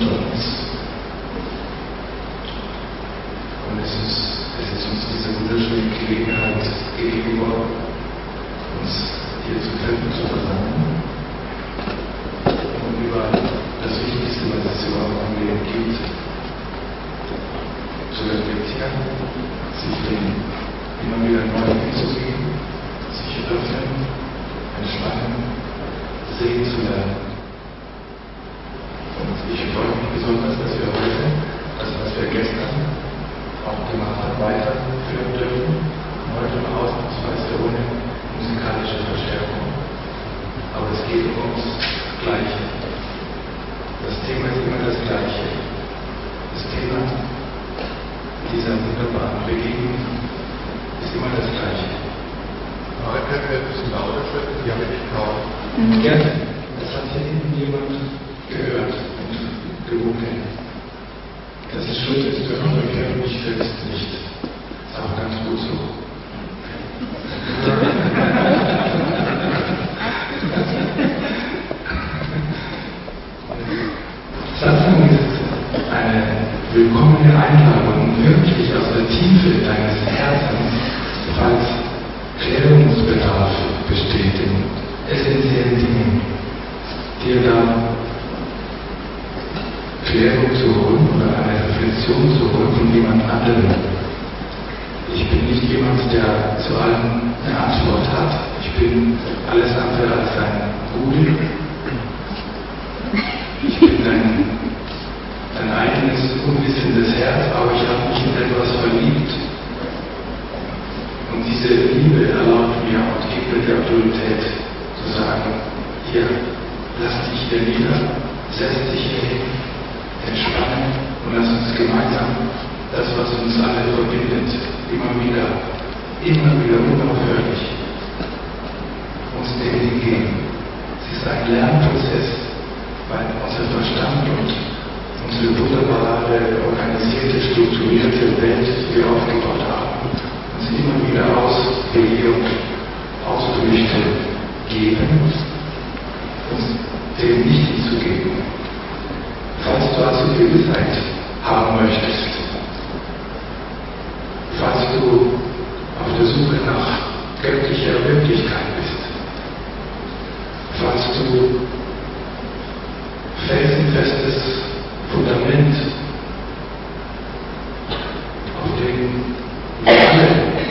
unter uns. Und es ist uns diese wunderschöne Gelegenheit gegeben worden, uns hier zu treffen, zu versammeln und über das Wichtigste, was es überhaupt im Leben gibt, zu reflektieren, sich dem immer wieder neu hinzugeben, sich öffnen, entspannen, sehen zu lernen. Und ich freue mich besonders, dass wir heute das, was wir gestern auch gemacht haben, weiterführen dürfen. Heute mal ausnahmsweise ohne musikalische Verstärkung. Aber es geht um uns Gleiche. Das Thema ist immer das Gleiche. Das Thema dieser wunderbaren Begegnung ist immer das Gleiche. Aber können wir ein bisschen lauter sprechen? Die habe ich kaum. Gerne. Das hat hier hinten jemand gehört und gewunken. Dass es schön ist, wenn man euch hört, mich selbst nicht. Ist auch ganz gut so. Satsang ist eine willkommene Einladung, wirklich aus der Tiefe deines Herzens, falls Klärungsbedarf besteht in essentiellen Dingen, dir da Klärung zu holen oder eine Reflexion zu holen von jemand anderem. Ich bin nicht jemand, der zu allem eine Antwort hat. Ich bin alles andere als ein Guru. Ich bin ein eigenes, unwissendes Herz, aber ich habe mich in etwas verliebt. Und diese Liebe erlaubt mir und gibt mir die Autorität zu sagen, hier, lass dich hier nieder, setz dich hier hin, entspannen und lass uns gemeinsam das, was uns alle verbindet, immer wieder unaufhörlich uns dem hingeben. Es ist ein Lernprozess, weil unser Verstand und unsere wunderbare, organisierte, strukturierte Welt, die wir aufgebaut haben, uns immer wieder Auswege und Ausflüchte geben, uns dem nicht hinzugeben. Falls du also Gewissheit haben möchtest, falls du auf der Suche nach göttlicher Wirklichkeit bist, falls du felsenfestes Fundament, auf dem wir alle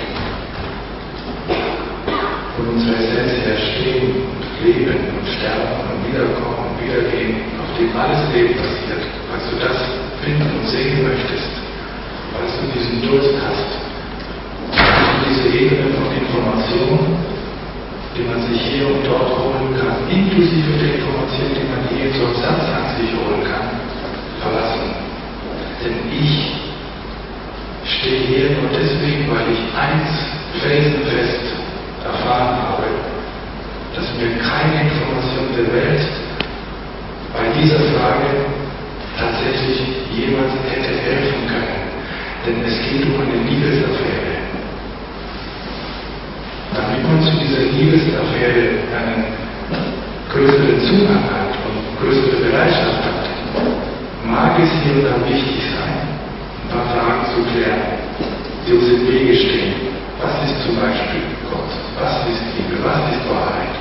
von unserer Essenz her stehen und leben und sterben und wiederkommen und wiedergehen, auf dem alles Leben passiert, falls du das finden und sehen möchtest, falls du diesen Durst hast, diese Ebene von Information, die man sich hier und dort holen kann, inklusive der Information, die man hier zum Satsang sich holen kann, verlassen. Denn ich stehe hier nur deswegen, weil ich eins felsenfest erfahren habe, dass mir keine Information der Welt bei dieser Frage tatsächlich jemals hätte helfen können. Denn es geht um eine Liebesaffäre. Damit man zu dieser Liebesaffäre einen größeren Zugang hat und größere Bereitschaft hat, mag es hier und da wichtig sein, ein paar Fragen zu klären, die uns im Wege stehen. Was ist zum Beispiel Gott? Was ist Liebe? Was ist Wahrheit?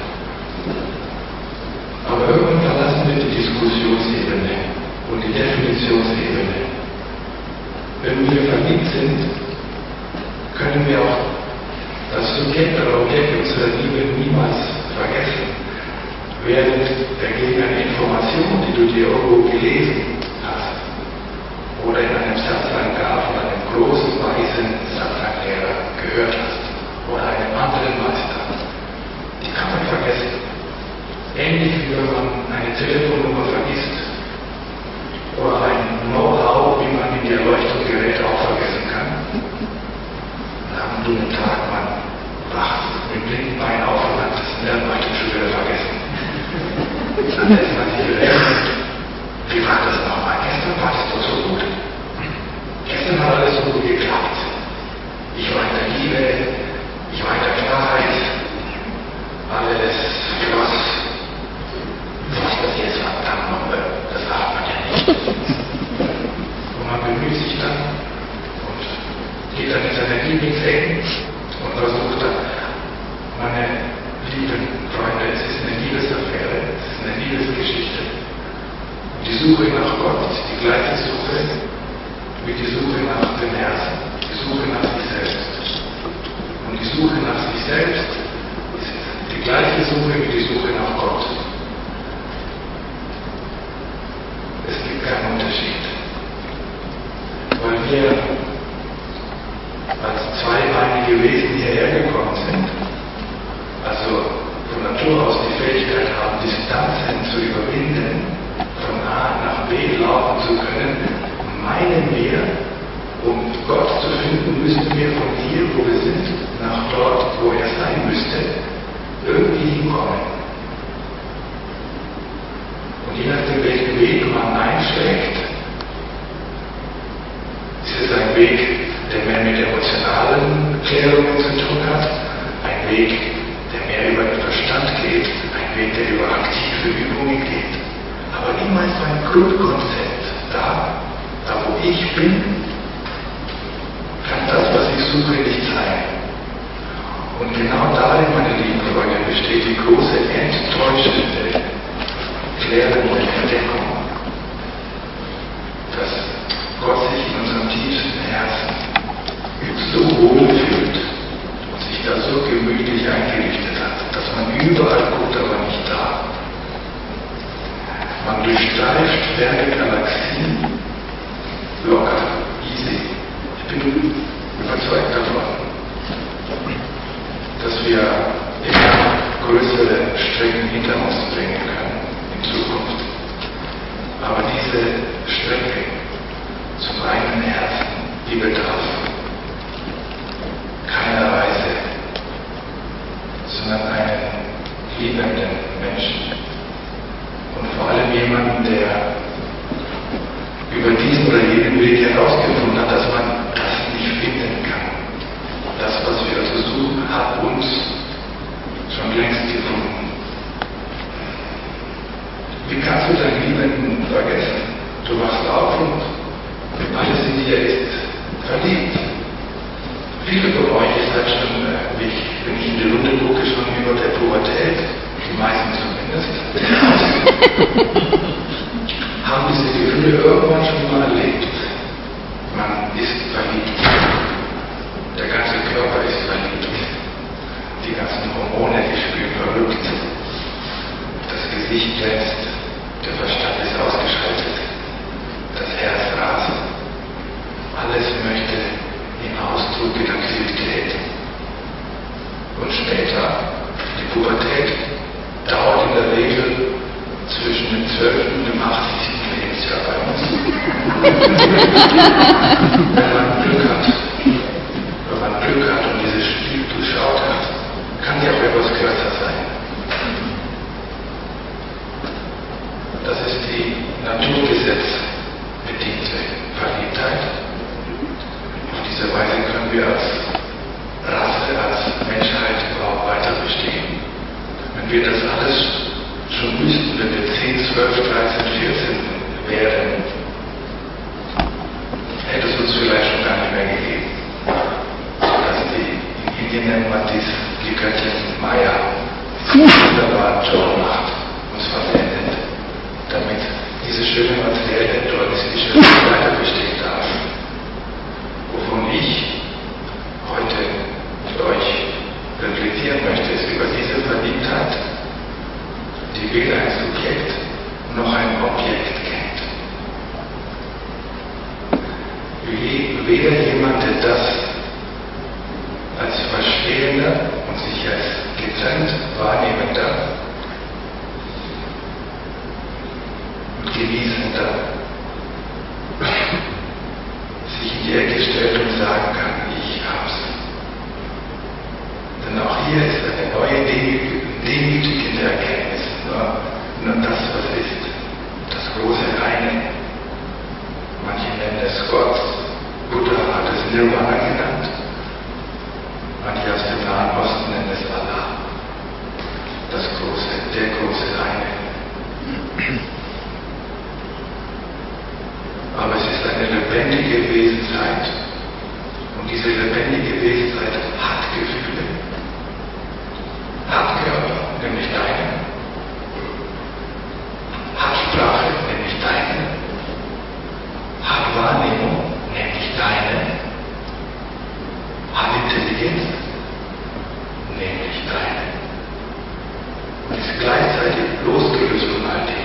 Aber irgendwann verlassen wir die Diskussionsebene und die Definitionsebene. Wenn wir verliebt sind, können wir auch das Subjekt oder Objekt unserer Liebe niemals vergessen. Während dagegen eine Information, die du dir irgendwo gelesen hast, oder in einem Satsang von einem großen, weisen Satsang-Lehrer gehört hast, oder einem anderen Meister, die kann man vergessen. Ähnlich wie wenn man eine Telefonnummer vergisst, oder ein Know-how, wie man in die Erleuchtungsgerät auch vergessen kann. Am dummen Tag, man wacht mit blinden Beinen auf und hat das in der Erleuchtung schon wieder vergessen. Dann lässt man sich wieder erinnern. Wie war das nochmal? Gestern war es doch so gut. Gestern hat alles so gut geklappt. Ich war in der Liebe, ich war in der Klarheit, alles floss. Was das jetzt verdammt noch, das darf man ja nicht. Lieblingsecken und versuche dann, meine lieben Freunde, es ist eine Liebesaffäre, es ist eine Liebesgeschichte. Und die Suche nach Gott ist die gleiche Suche wie die Suche nach dem Herzen, die Suche nach sich selbst. Und die Suche nach sich selbst ist die gleiche Suche wie die Suche nach Gott. Es gibt keinen Unterschied. Weil wir als zweibeinige Wesen hierher gekommen sind, also von Natur aus die Fähigkeit haben, Distanzen zu überwinden, von A nach B laufen zu können, meinen wir, um Gott zu finden, müssten wir von hier, wo wir sind, nach dort, wo er sein müsste, irgendwie hinkommen. Und je nachdem, welchen Weg man einschlägt, ist es ein Weg, der mehr mit emotionalen Klärungen zu tun hat, ein Weg, der mehr über den Verstand geht, ein Weg, der über aktive Übungen geht. Aber immer ist ein Grundkonzept da, wo ich bin, kann das, was ich suche, nicht sein. Und genau darin, meine lieben Freunde, besteht die große enttäuschende, klärende Entdeckung, dass Gott sich in unserem tiefsten Herzen so wohl fühlt und sich da so gemütlich eingerichtet hat, dass man überall guckt, aber nicht da. Man durchstreift ferne Galaxien locker, easy. Ich bin überzeugt davon, dass wir immer größere Strecken hinter uns bringen können in Zukunft. Aber diese Strecke zum eigenen Herzen, die bedarf keiner Reise, sondern einen liebenden Menschen. Und vor allem jemanden, der über diesen oder jenen Weg herausgefunden hat, dass man das nicht finden kann. Das, was wir zu suchen, hat uns schon längst gefunden. Wie kannst du deinen Liebenden vergessen? Du wachst auf und alles in dir ist verliebt. Viele von euch, ihr seid schon, wenn ich in die Runde gucke, schon über der Pubertät, die meisten zumindest, haben diese Gefühle irgendwann schon mal erlebt. Man ist verliebt. Der ganze Körper ist verliebt. Die ganzen Hormone, die spielen verrückt. Das Gesicht glänzt. Der Verstand ist ausgeschaltet. Das Herz rast. Alles möchte in Ausdruck in Aktivität. Und später, die Pubertät dauert in der Regel zwischen dem 12. und dem 80. Lebensjahr bei uns. Wenn man Glück hat und dieses Spiel durchschaut hat, kann die auch etwas kürzer sein. Das ist die naturgesetzbedingte Verliebtheit. Auf diese Weise können wir als Rasse, als Menschheit überhaupt weiter bestehen. Wenn wir das alles schon wüssten, wenn wir 10, 12, 13, 14 wären, hätte es uns vielleicht schon gar nicht mehr gegeben. Sodass in Indien nennt man dies die Göttin Maya, die wunderbaren Job macht, uns verwendet, damit diese schöne materielle, dualistische Welt weiter bestehen darf. Wovon ich heute mit euch reflektieren möchte, ist über diese Verliebtheit, die weder ein Subjekt noch ein Objekt kennt. Weder jemand, der das als Verstehender und sich als getrennt Wahrnehmender und Genießender sich in die Ecke stellt und sagen kann, ich hab's. Denn auch hier ist eine neue demütigende Erkenntnis. Nur das, was ist, das große Eine. Manche nennen es Gott, Buddha hat es Nirvana genannt. Manche aus dem Nahen Osten nennen es Allah. Das große, der große Eine. Aber es ist eine lebendige Wesenheit. Und diese lebendige Wesenheit hat Gefühle, hat Körper, nämlich deinen, hat Sprache, nämlich deine, hat Wahrnehmung, nämlich deine, hat Intelligenz, nämlich deine, und ist gleichzeitig losgelöst von all dem.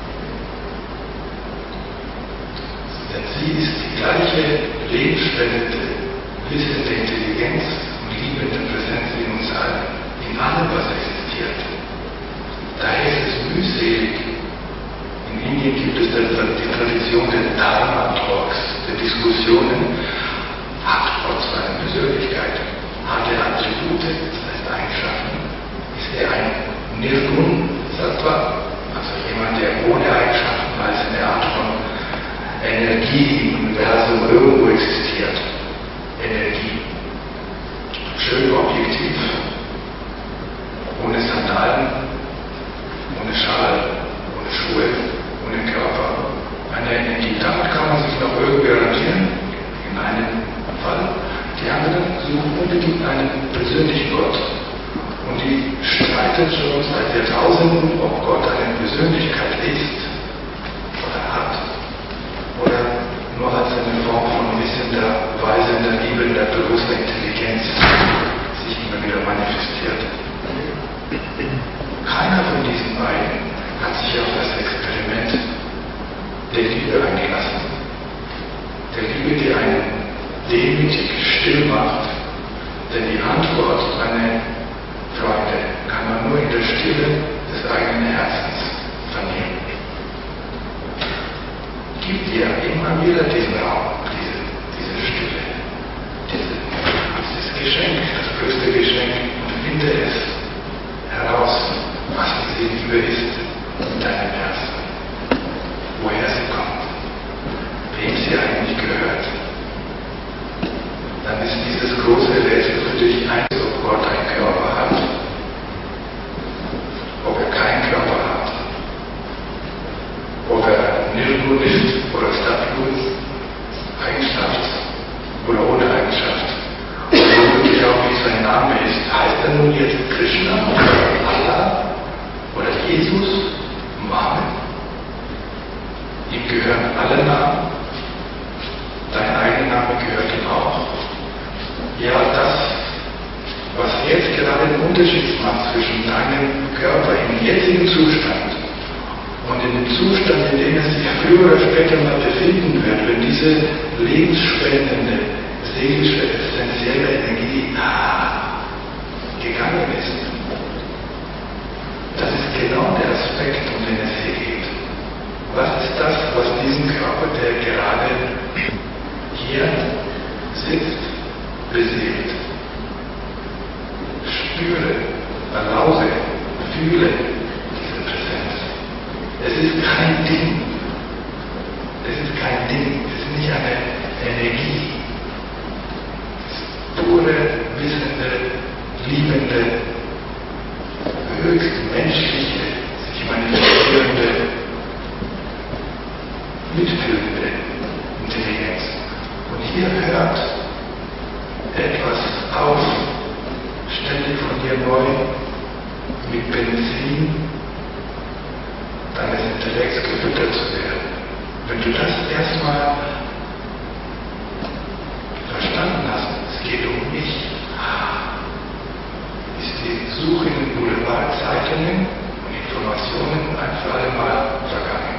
Denn sie ist die gleiche lebensspendende, wissende Intelligenz und liebende Präsenz in uns allen, in allem, was existiert. Daher ist es mühselig. In Indien gibt es die Tradition der Dharma-Talks, der Diskussionen. Hat Gott seine Persönlichkeit? Hat er Attribute, das heißt Eigenschaften? Ist er ein Nirgun-Sattva, also jemand, der ohne Eigenschaften als eine Art von Energie im Universum irgendwo existiert? Energie. Schön objektiv, ohne Sandalen, ohne Schal, ohne Schuhe, ohne Körper. Eine Energie. Damit kann man sich noch irgendwie orientieren, in einem Fall. Die anderen suchen unbedingt einen persönlichen Gott. Und die streiten schon seit Jahrtausenden, ob Gott eine Persönlichkeit ist oder hat. Oder nur als eine Form von wissender, weisender, liebender, bewusster Intelligenz sich immer wieder manifestiert. Keiner von diesen beiden hat sich auf das Experiment der Liebe eingelassen. Der Liebe, die einen demütig still macht. Denn die Antwort, meine Freunde, kann man nur in der Stille des eigenen Herzens vernehmen. Gib dir immer wieder diesen Raum, diese Stille, dieses Geschenk, das größte Geschenk, und finde es heraus, was diese Liebe ist in deinem Herzen, woher sie kommt, wem sie eigentlich gehört. Dann ist dieses große Rätsel für dich eins, ob Gott einen Körper hat, ob er keinen Körper hat, ob er Nirgun ist oder Statue ist, Eigenschaft oder ohne Eigenschaft. Und womöglich auch wie sein Name ist. Heißt er nun jetzt Krishna oder Allah oder Jesus, Mohammed? Ihm gehören alle Namen. Dein eigener Name gehört ihm auch. Ja, das, was jetzt gerade den Unterschied macht zwischen deinem Körper im jetzigen Zustand und in dem Zustand, in dem es sich früher oder später mal befinden wird, wenn diese lebensspendende, seelische, essentielle Energie gegangen ist. Das ist genau der Aspekt, um den es hier geht. Was ist das, was diesen Körper, der gerade hier sitzt, beseelt? Spüre, erlaube, fühle diese Präsenz. Es ist kein Ding. Es ist kein Ding. Es ist nicht eine Energie. Es ist pure, wissende, liebende, höchst menschliche, sich manifestierende, mitfühlende Intelligenz. Und hier hört etwas auf, ständig von dir neu mit Benzin deines Intellekts gefüttert zu werden. Wenn du das erstmal verstanden hast, es geht um mich, ist die Suche in den Boulevardzeitungen und Informationen ein für alle Mal vergangen.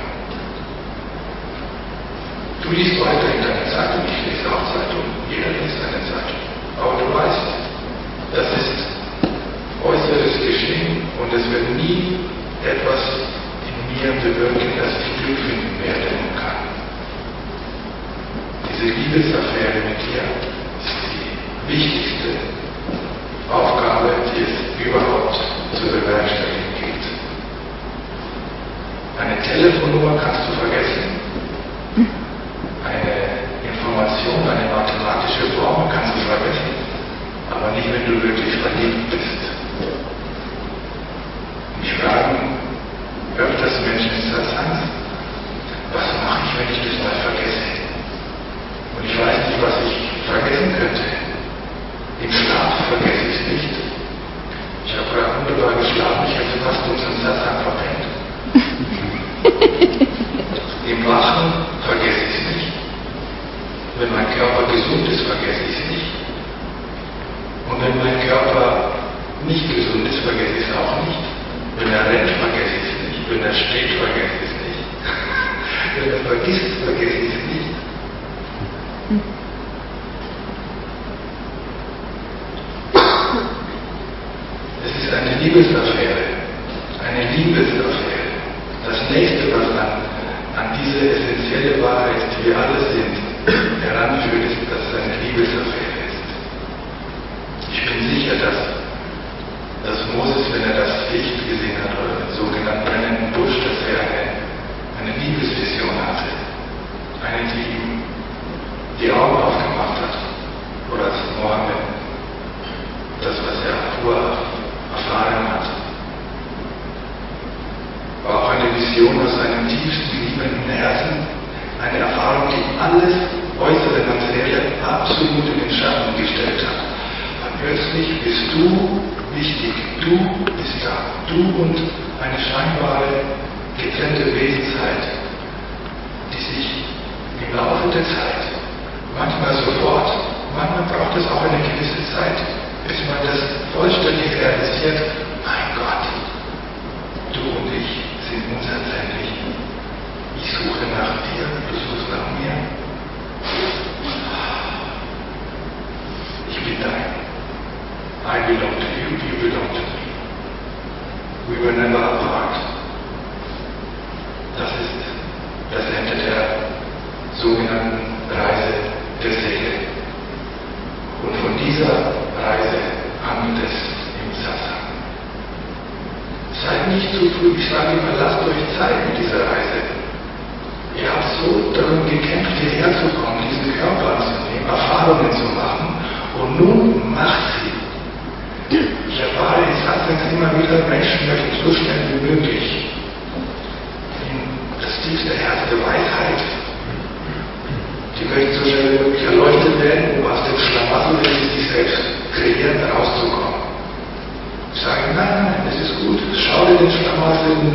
Du liest weiterhin deine Zeitung, ich lese auch Zeitung, jeder liest eine Zeitung. Aber du weißt, das ist äußeres Geschehen und es wird nie etwas in mir bewirken, dass ich Glück finden werde und kann. Diese Liebesaffäre mit dir ist die wichtigste Aufgabe, die es überhaupt zu bewerkstelligen gibt. Eine Telefonnummer kannst du vergessen. Eine Information, eine mathematische Formel kannst du vergessen, aber nicht, wenn du wirklich verliebt bist. Mich fragen öfters Menschen in Satsang, was mache ich, wenn ich das mal vergesse? Und ich weiß nicht, was ich vergessen könnte. vergesse ich es nicht. Wenn mein Körper gesund ist, vergesse ich es nicht. Und wenn mein Körper nicht gesund ist, vergesse ich es auch nicht. Wenn er rennt, vergesse ich es nicht. Wenn er steht, vergesse ich es nicht. Wenn er vergisst, vergesse ich es nicht. Es ist eine Liebesaffäre. Eine Liebesaffäre. Das nächste, was an diese essentielle Wahrheit, die wir alle sind, heranführt, ist, dass es eine Liebesaffäre ist. Ich bin sicher, dass Moses, wenn er das Licht gesehen hat, oder den sogenannten brennenden Busch, dass er eine Liebesvision hatte. Eine, die ihm die Augen aufgemacht hat. Oder als Mohammed das, was er vorher erfahren hat. War auch eine Vision aus seinem tiefsten liebenden Herzen, eine Erfahrung, die alles äußere Materielle absolut in den Schatten gestellt hat. Und plötzlich bist du wichtig, du bist da, du und eine scheinbare getrennte Wesensheit, die sich im Laufe der Zeit, manchmal sofort, manchmal braucht es auch eine gewisse Zeit, bis man das vollständig realisiert. Mein Gott, du und ich sind unzertrennlich. Ich suche nach dir, du suchst nach mir. Ich bin dein. I belong to you, you belong to me. We were never apart. Das ist das Ende der sogenannten Reise der Seele. Und von dieser Reise handelt es im Satsang. Seid nicht zu früh, ich sage immer, lasst euch Zeit mit dieser Reise. Ihr habt so darum gekämpft, hierher zu kommen, diesen Körper anzunehmen, Erfahrungen zu machen, und nun macht sie. Ich erfahre in Satsangs immer wieder, Menschen möchten so schnell wie möglich in das tiefste Herz der Weisheit. Die möchten so schnell wie möglich erleuchtet werden, um aus dem Schlamassel, den sie sich selbst kreieren, rauszukommen. Ich sage, nein, es ist gut, schau dir den Schlamassel in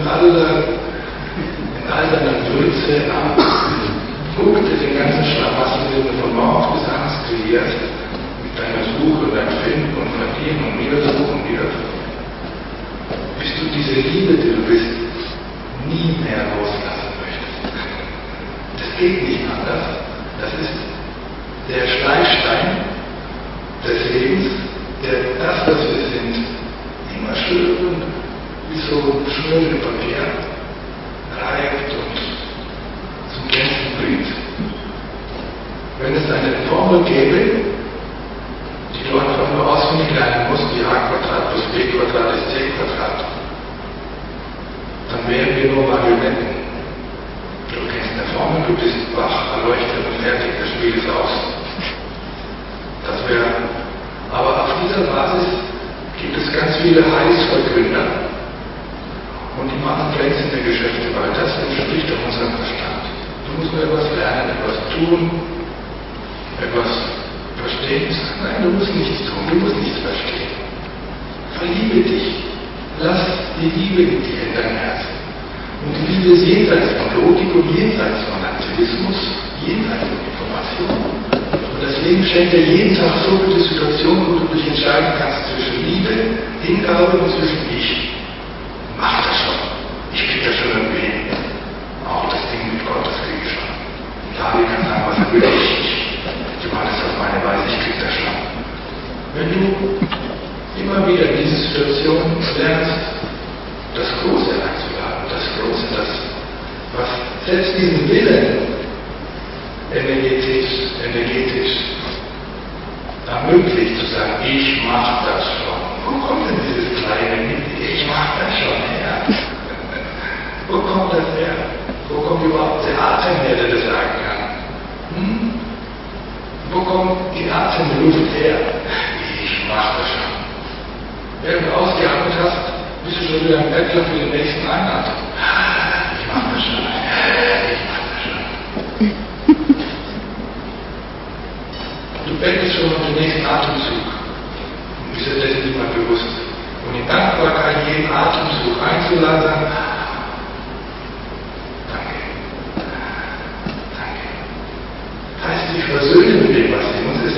all seiner Würze an. Guck dir den ganzen Schlamassel, den du von morgens bis abends kreierst, mit deiner Suche und deinem Finden und Verlieren und Wiedersuchen und Wiedersuchen. Bis du diese Liebe, die du bist, nie mehr loslassen möchtest. Das geht nicht anders. Das ist der Schleifstein des Lebens, der das, was wir sind, immer schön wie so schnöde Papier reibt und zum Glänzen bringt. Wenn es eine Formel gäbe, die du einfach nur auswendig lernen musst, wie a Quadrat plus b Quadrat ist c Quadrat, dann wären wir nur Marionetten. Du kennst eine Formel, du bist wach, erleuchtet und fertig, das Spiel ist aus. Das wäre, aber auf dieser Basis gibt es ganz viele Heilsverkünder und die machen glänzende Geschäfte, weil das entspricht doch unserem Verstand. Du musst nur etwas lernen, etwas tun, etwas verstehen. Nein, du musst nichts tun, du musst nichts verstehen. Verliebe dich. Lass die Liebe in dir, in dein Herz. Und die Liebe ist jenseits von Logik und jenseits von Aktivismus, jenseits von Information. Und das Leben schenkt dir jeden Tag so gute Situationen, wo du dich entscheiden kannst zwischen Liebe, Hingabe und zwischen Ich. Mach das schon. Ich krieg das schon irgendwie hin. Auch das Ding mit Gott, das krieg ich schon. David kann sagen, was er will. Ich mache das auf meine Weise, ich krieg das schon. Wenn du immer wieder in diese Situation lernst, das Große einzuladen, das Große, das, was selbst diesen Willen energetisch ermöglicht, zu sagen, ich mach das schon. Wo kommt denn dieses kleine ich mach das schon her? Wo kommt das her? Wo kommt überhaupt der Atem her, der das sagen kann? Wo kommt die Atemluft her? Ich mach das schon. Während du ausgeatmet hast, bist du schon wieder im Bettler für den nächsten Einatmen. Ich mach das schon. Ich mach das schon. Du bettest schon auf den nächsten Atemzug und bist dir dessen nicht mal bewusst. Und in Dankbarkeit jeden Atemzug einzuladen, danke.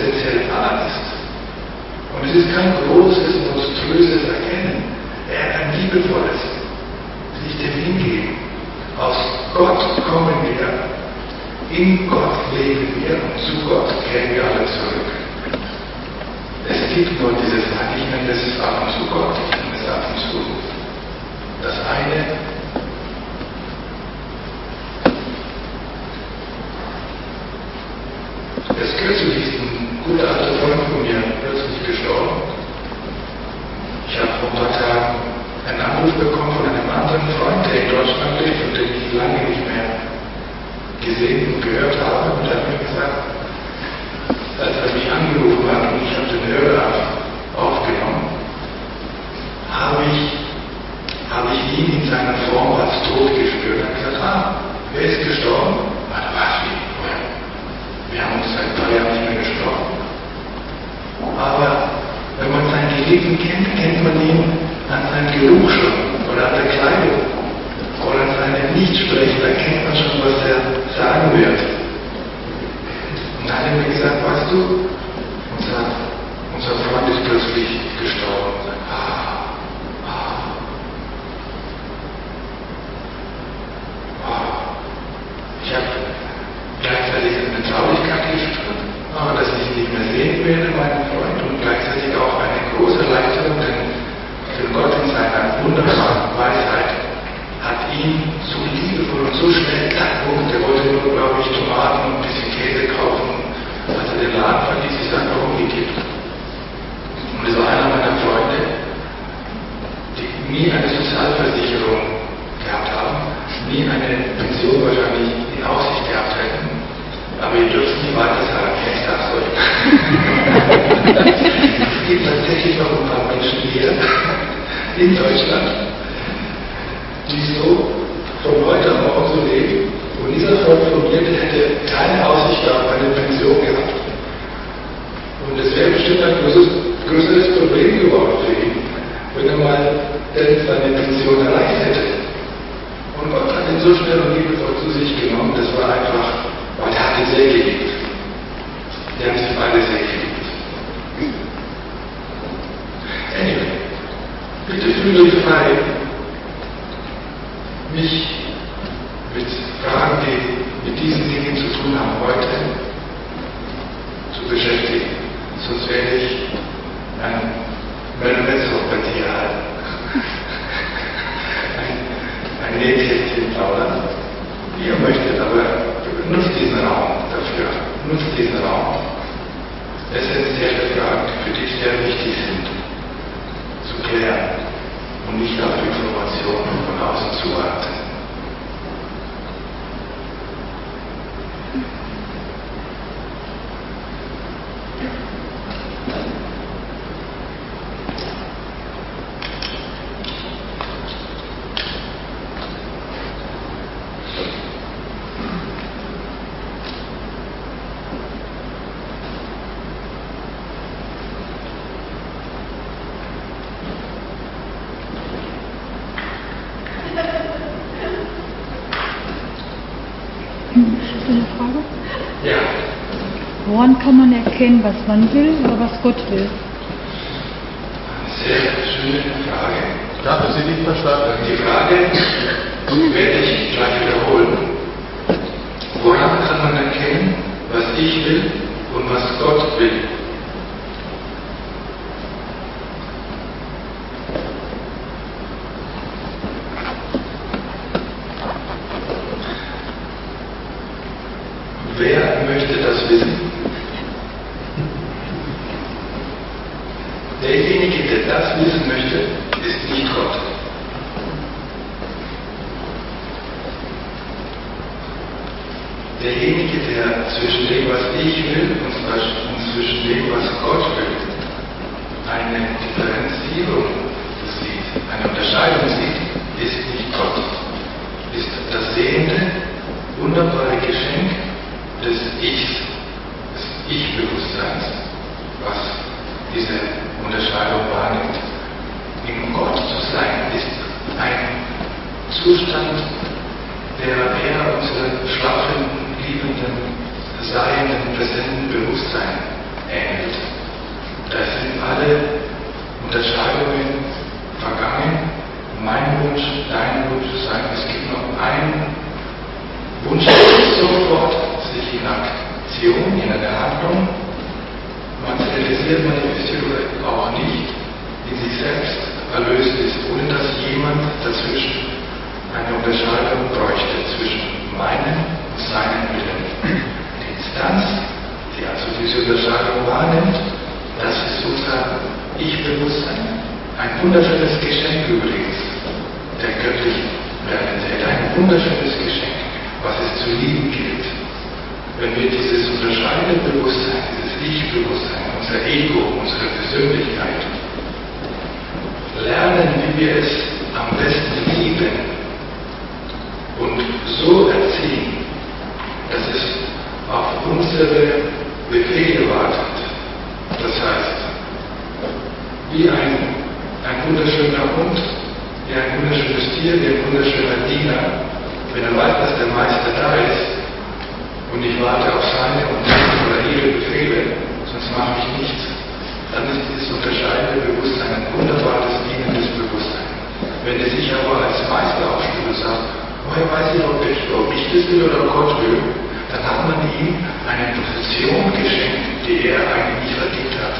potenziell da ist. Und es ist kein großes, monströses Erkennen, eher ein liebevolles, sich dem hingeben. Aus Gott kommen wir, in Gott leben wir und zu Gott kehren wir alle zurück. Es gibt nur dieses, ich nenne das ab und zu Gott, ich nenne es ab und zu das eine. Es kürzlich ein guter alter Freund von mir plötzlich gestorben. Ich habe vor ein paar Tagen einen Anruf bekommen von einem anderen Freund, der in Deutschland lebt und den ich lange nicht mehr gesehen und gehört habe. Und er hat mir gesagt, als er mich angerufen hat und ich habe den Hörer aufgenommen, habe ich ihn in seiner Form als tot gespürt. Er hat gesagt, wer ist gestorben? Da war es wie, wir haben uns seit 3 Jahren nicht mehr gesprochen. Aber wenn man seinen Geliebten kennt, kennt man ihn an seinem Geruch schon oder an der Kleidung oder an seinem Nichtsprechen, da kennt man schon, was er sagen wird. Und dann hat er mir gesagt, weißt du, unser Freund ist plötzlich gestorben. Und sagt, ich habe gleichzeitig eine Traurigkeit gespürt, dass ich ihn nicht mehr sehen werde, meinen Freund, und gleichzeitig auch eine große Erleichterung, denn Gott in seiner wunderbaren Weisheit hat ihn so liebevoll und so schnell gebucht. Er wollte nur, glaube ich, Tomaten und ein bisschen Käse kaufen. Als er den Laden verließ, ist er einfach umgekippt. Und es war einer meiner Freunde, die nie eine Sozialversicherung gehabt haben, nie eine Pension wahrscheinlich in Aussicht gehabt hätten. Aber ihr dürft es nie weiter sagen, ich sag's euch. Es gibt tatsächlich noch ein paar Menschen hier in Deutschland, die so von heute auf morgen so leben. Und dieser Freund von mir, der hätte keine Aussicht auf eine Pension gehabt. Und es wäre bestimmt ein größeres Problem geworden für ihn, wenn er mal seine Pension erreicht hätte. Und Gott hat ihn so schnell und liebevoll zu sich genommen, das war einfach, weil er hat ihn sehr geliebt. Die haben sich beide sehr geliebt. Anyway, bitte fühle euch frei, mich mit Fragen, die mit diesen Dingen zu tun haben, heute zu beschäftigen. Sonst werde ich ein Melvetshof bei dir halten. Ein Nähkästchen plaudern, wie ihr möchtet, aber nutzt diesen Raum dafür. Nutzt diesen Raum. Essentielle Fragen, die für dich sehr wichtig sind, zu klären und nicht auf Informationen von außen zu warten. Eine Frage? Ja. Woran kann man erkennen, was man will oder was Gott will? Eine sehr schöne Frage. Ich habe Sie nicht verstanden. Die Frage werde ich gleich wiederholen. Woran kann man erkennen, was ich will und was Gott will? Wer möchte das wissen? Derjenige, der das wissen möchte, ist nicht Gott. Derjenige, der zwischen dem, was ich will und zwischen dem, was Gott will, eine Differenzierung sieht, eine Unterscheidung sieht, ist nicht Gott. Ist das sehende, wunderbare Geschenk des Ichs, des Ich-Bewusstseins, was diese Unterscheidung wahrnimmt. In Gott zu sein ist ein Zustand, der eher unserem schlaffen, liebenden, seienden, präsenten Bewusstsein ähnelt. Da sind alle Unterscheidungen vergangen. Mein Wunsch, dein Wunsch sein. Es gibt noch einen Wunsch, der sofort sich in Aktion, in einer Handlung materialisiert, manifestiert oder auch nicht, in sich selbst erlöst ist, ohne dass jemand dazwischen eine Unterscheidung bräuchte zwischen meinem und seinem Willen. Die Instanz, die also diese Unterscheidung wahrnimmt, das ist sozusagen Ich-Bewusstsein. Ein wunderschönes Geschenk übrigens der göttlichen Realität. Ein wunderschönes Geschenk, was es zu lieben gilt. Wenn wir dieses unterscheidende Bewusstsein, dieses Ich-Bewusstsein, unser Ego, unsere Persönlichkeit lernen, wie wir es am besten lieben und so erziehen, dass es auf unsere Befehle wartet. Das heißt, wie ein wunderschöner Hund, wie ein wunderschönes Tier, wie ein wunderschöner Diener, wenn er weiß, dass der Meister da ist und ich warte auf seine und oder ihre Befehle, sonst mache ich nichts, dann ist dieses unterscheidende Bewusstsein ein wunderbares, dienendes Bewusstsein. Wenn er sich aber als Meister aufstellt und sagt, woher weiß ich, ob ich das will oder Gott will, dann hat man ihm eine Position geschenkt, die er eigentlich nicht verdient hat.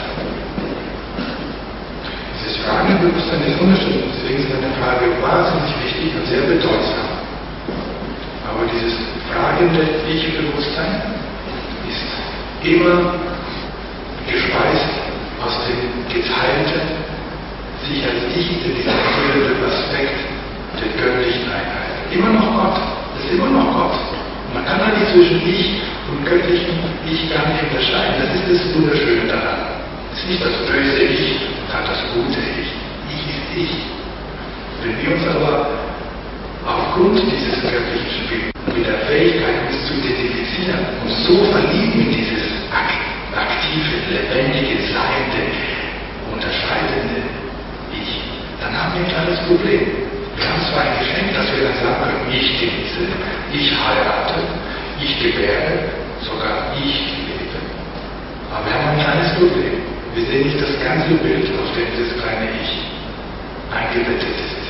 Dieses fragende Bewusstsein ist wunderschön, deswegen ist meine Frage wahnsinnig wichtig und sehr bedeutsam. Aber dieses fragende Ich-Bewusstsein ist immer gespeist aus dem geteilten, sich als Ich identifizierenden Aspekt der göttlichen Einheit. Immer noch Gott, das ist immer noch Gott. Man kann eigentlich zwischen Ich und göttlichem Ich gar nicht unterscheiden. Das ist das Wunderschöne daran. Es ist nicht das böse Ich und das gute Ich. Ich ist Ich. Wenn wir uns aber aufgrund dieses göttlichen Spiels mit der Fähigkeit, uns zu identifizieren, uns so verlieben in dieses aktive, lebendige, seiende, unterscheidende Ich, dann haben wir ein kleines Problem. Wir haben zwar ein Geschenk, dass wir dann sagen können, ich genieße, ich heirate, ich gebäre, sogar ich lebe. Aber wir haben ein kleines Problem. Wir sehen nicht das ganze Bild, auf dem das kleine Ich eingebettet ist.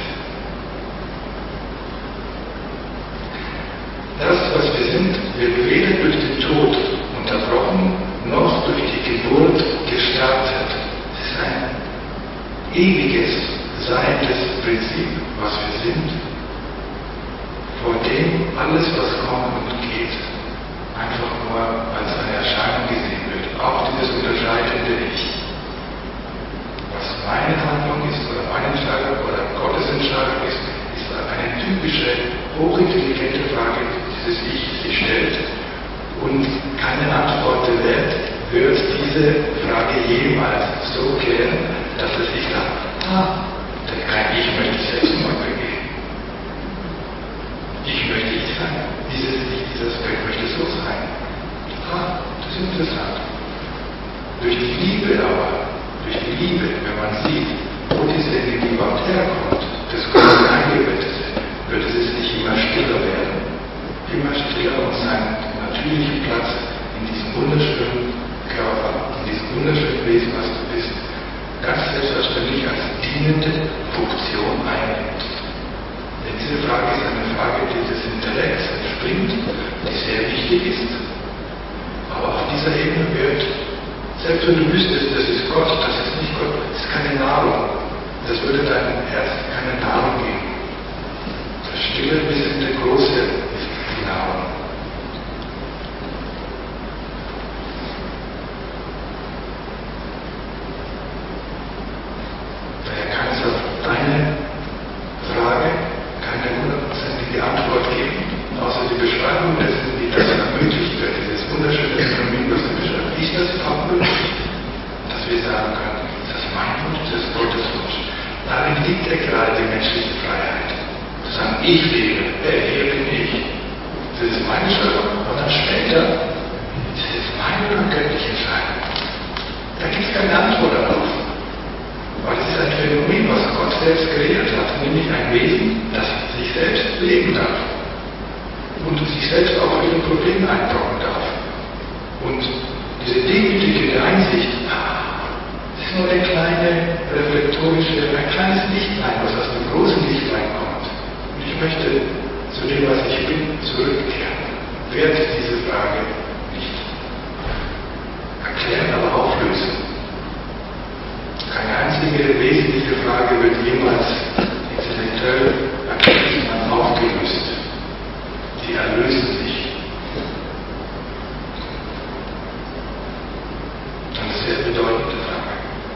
Das, was wir sind, wird weder durch den Tod unterbrochen, noch durch die Geburt gestartet. Es ist ein ewiges, seiendes Prinzip, was wir sind, vor dem alles, was kommt und geht, einfach nur als eine Erscheinung gesehen wird. Auch dieses unterscheidende Ich. Was meine Handlung ist, oder meine Entscheidung, oder Gottes Entscheidung ist eine typische, hochintelligente Frage, die dieses Ich sich stellt und keine Antwort der Welt wird diese Frage jemals so klären, dass es sich sagt, kein Ich möchte selbst mal begehen. Ich möchte Ich sein. Dieses Ich, dieser Aspekt möchte so sein. Das ist interessant. Durch die Liebe aber, wenn man sieht, wo diese Energie überhaupt herkommt, das Gott eingebettet ist, wird es nicht immer stiller werden. Immer stiller und seinen natürlichen Platz in diesem wunderschönen Körper, in diesem wunderschönen Wesen, was du bist, ganz selbstverständlich als dienende Funktion einnimmt. Denn diese Frage ist eine Frage, die des Intellekts entspringt, die sehr wichtig ist. Aber auf dieser Ebene wird, selbst wenn du wüsstest, das ist Gott, das ist nicht Gott, das ist keine Nahrung. Das würde deinem Herz keine Nahrung geben. Das stille Wissen, der große, ist die Nahrung. Daher kann es auf deine Frage keine hundertprozentige Antwort geben, außer die Beschreibung dessen, wie das ermöglicht wird, dieses wunderschöne Phänomen, was du beschreibst. Ist das überhaupt möglich? Dass wir sagen können, ist das mein Wunsch, das ist Gottes Wunsch. Darin liegt ja gerade die menschliche Freiheit. Zu sagen, ich lebe, hier bin ich. Das ist meine Schöpfung. Und dann später, das ist meine oder göttliche Entscheidung. Da gibt es keine Antwort darauf. Weil es ist ein Phänomen, was Gott selbst kreiert hat, nämlich ein Wesen, das sich selbst leben darf. Und sich selbst auch ihre Probleme einbrocken darf. Und diese demütigende Einsicht, möchte ein kleines Lichtlein, was aus dem großen Lichtlein kommt. Und ich möchte zu dem, was ich bin, zurückkehren. Werde diese Frage nicht erklären, aber auflösen. Keine einzige wesentliche Frage wird jemals intellektuell aufgelöst. Sie erlösen sich. Eine sehr bedeutende Frage.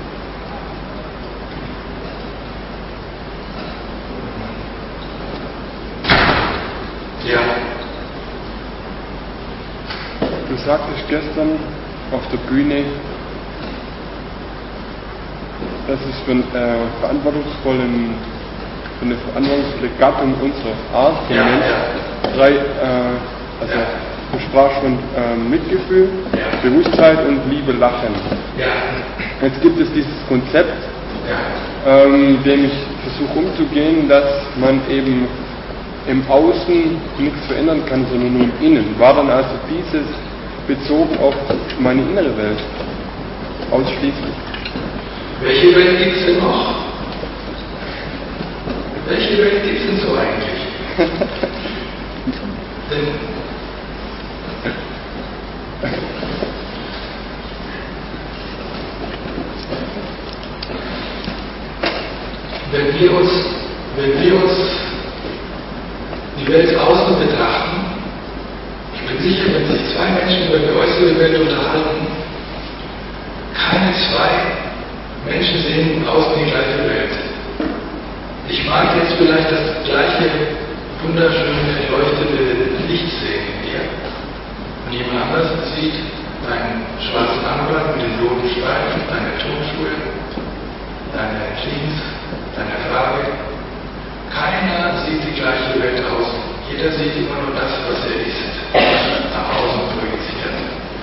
Ja. Du sagtest gestern auf der Bühne, dass es für eine verantwortungsvolle Gattung unserer Art, der Mensch, du sprachst von Mitgefühl, Bewusstheit und Liebe, Lachen. Jetzt gibt es dieses Konzept, dem ich versuche umzugehen, dass man eben im Außen nichts verändern kann, sondern nur im Innen. War dann also dieses bezogen auf meine innere Welt ausschließlich? Welche Welt gibt es denn noch? Welche Welt gibt es denn so eigentlich? Wenn wir uns die Welt außen betrachten, ich bin sicher, wenn sich zwei Menschen über die äußere Welt unterhalten, keine zwei Menschen sehen im Außen die gleiche Welt. Ich mag jetzt vielleicht das gleiche wunderschöne erleuchtete Licht sehen in dir. Und jemand anders sieht deinen schwarzen Anwalt mit den roten Streifen, deine Turnschuhe, deine Jeans, deine Frage. Keiner sieht die gleiche Welt aus. Jeder sieht immer nur das, was er ist, nach außen projiziert.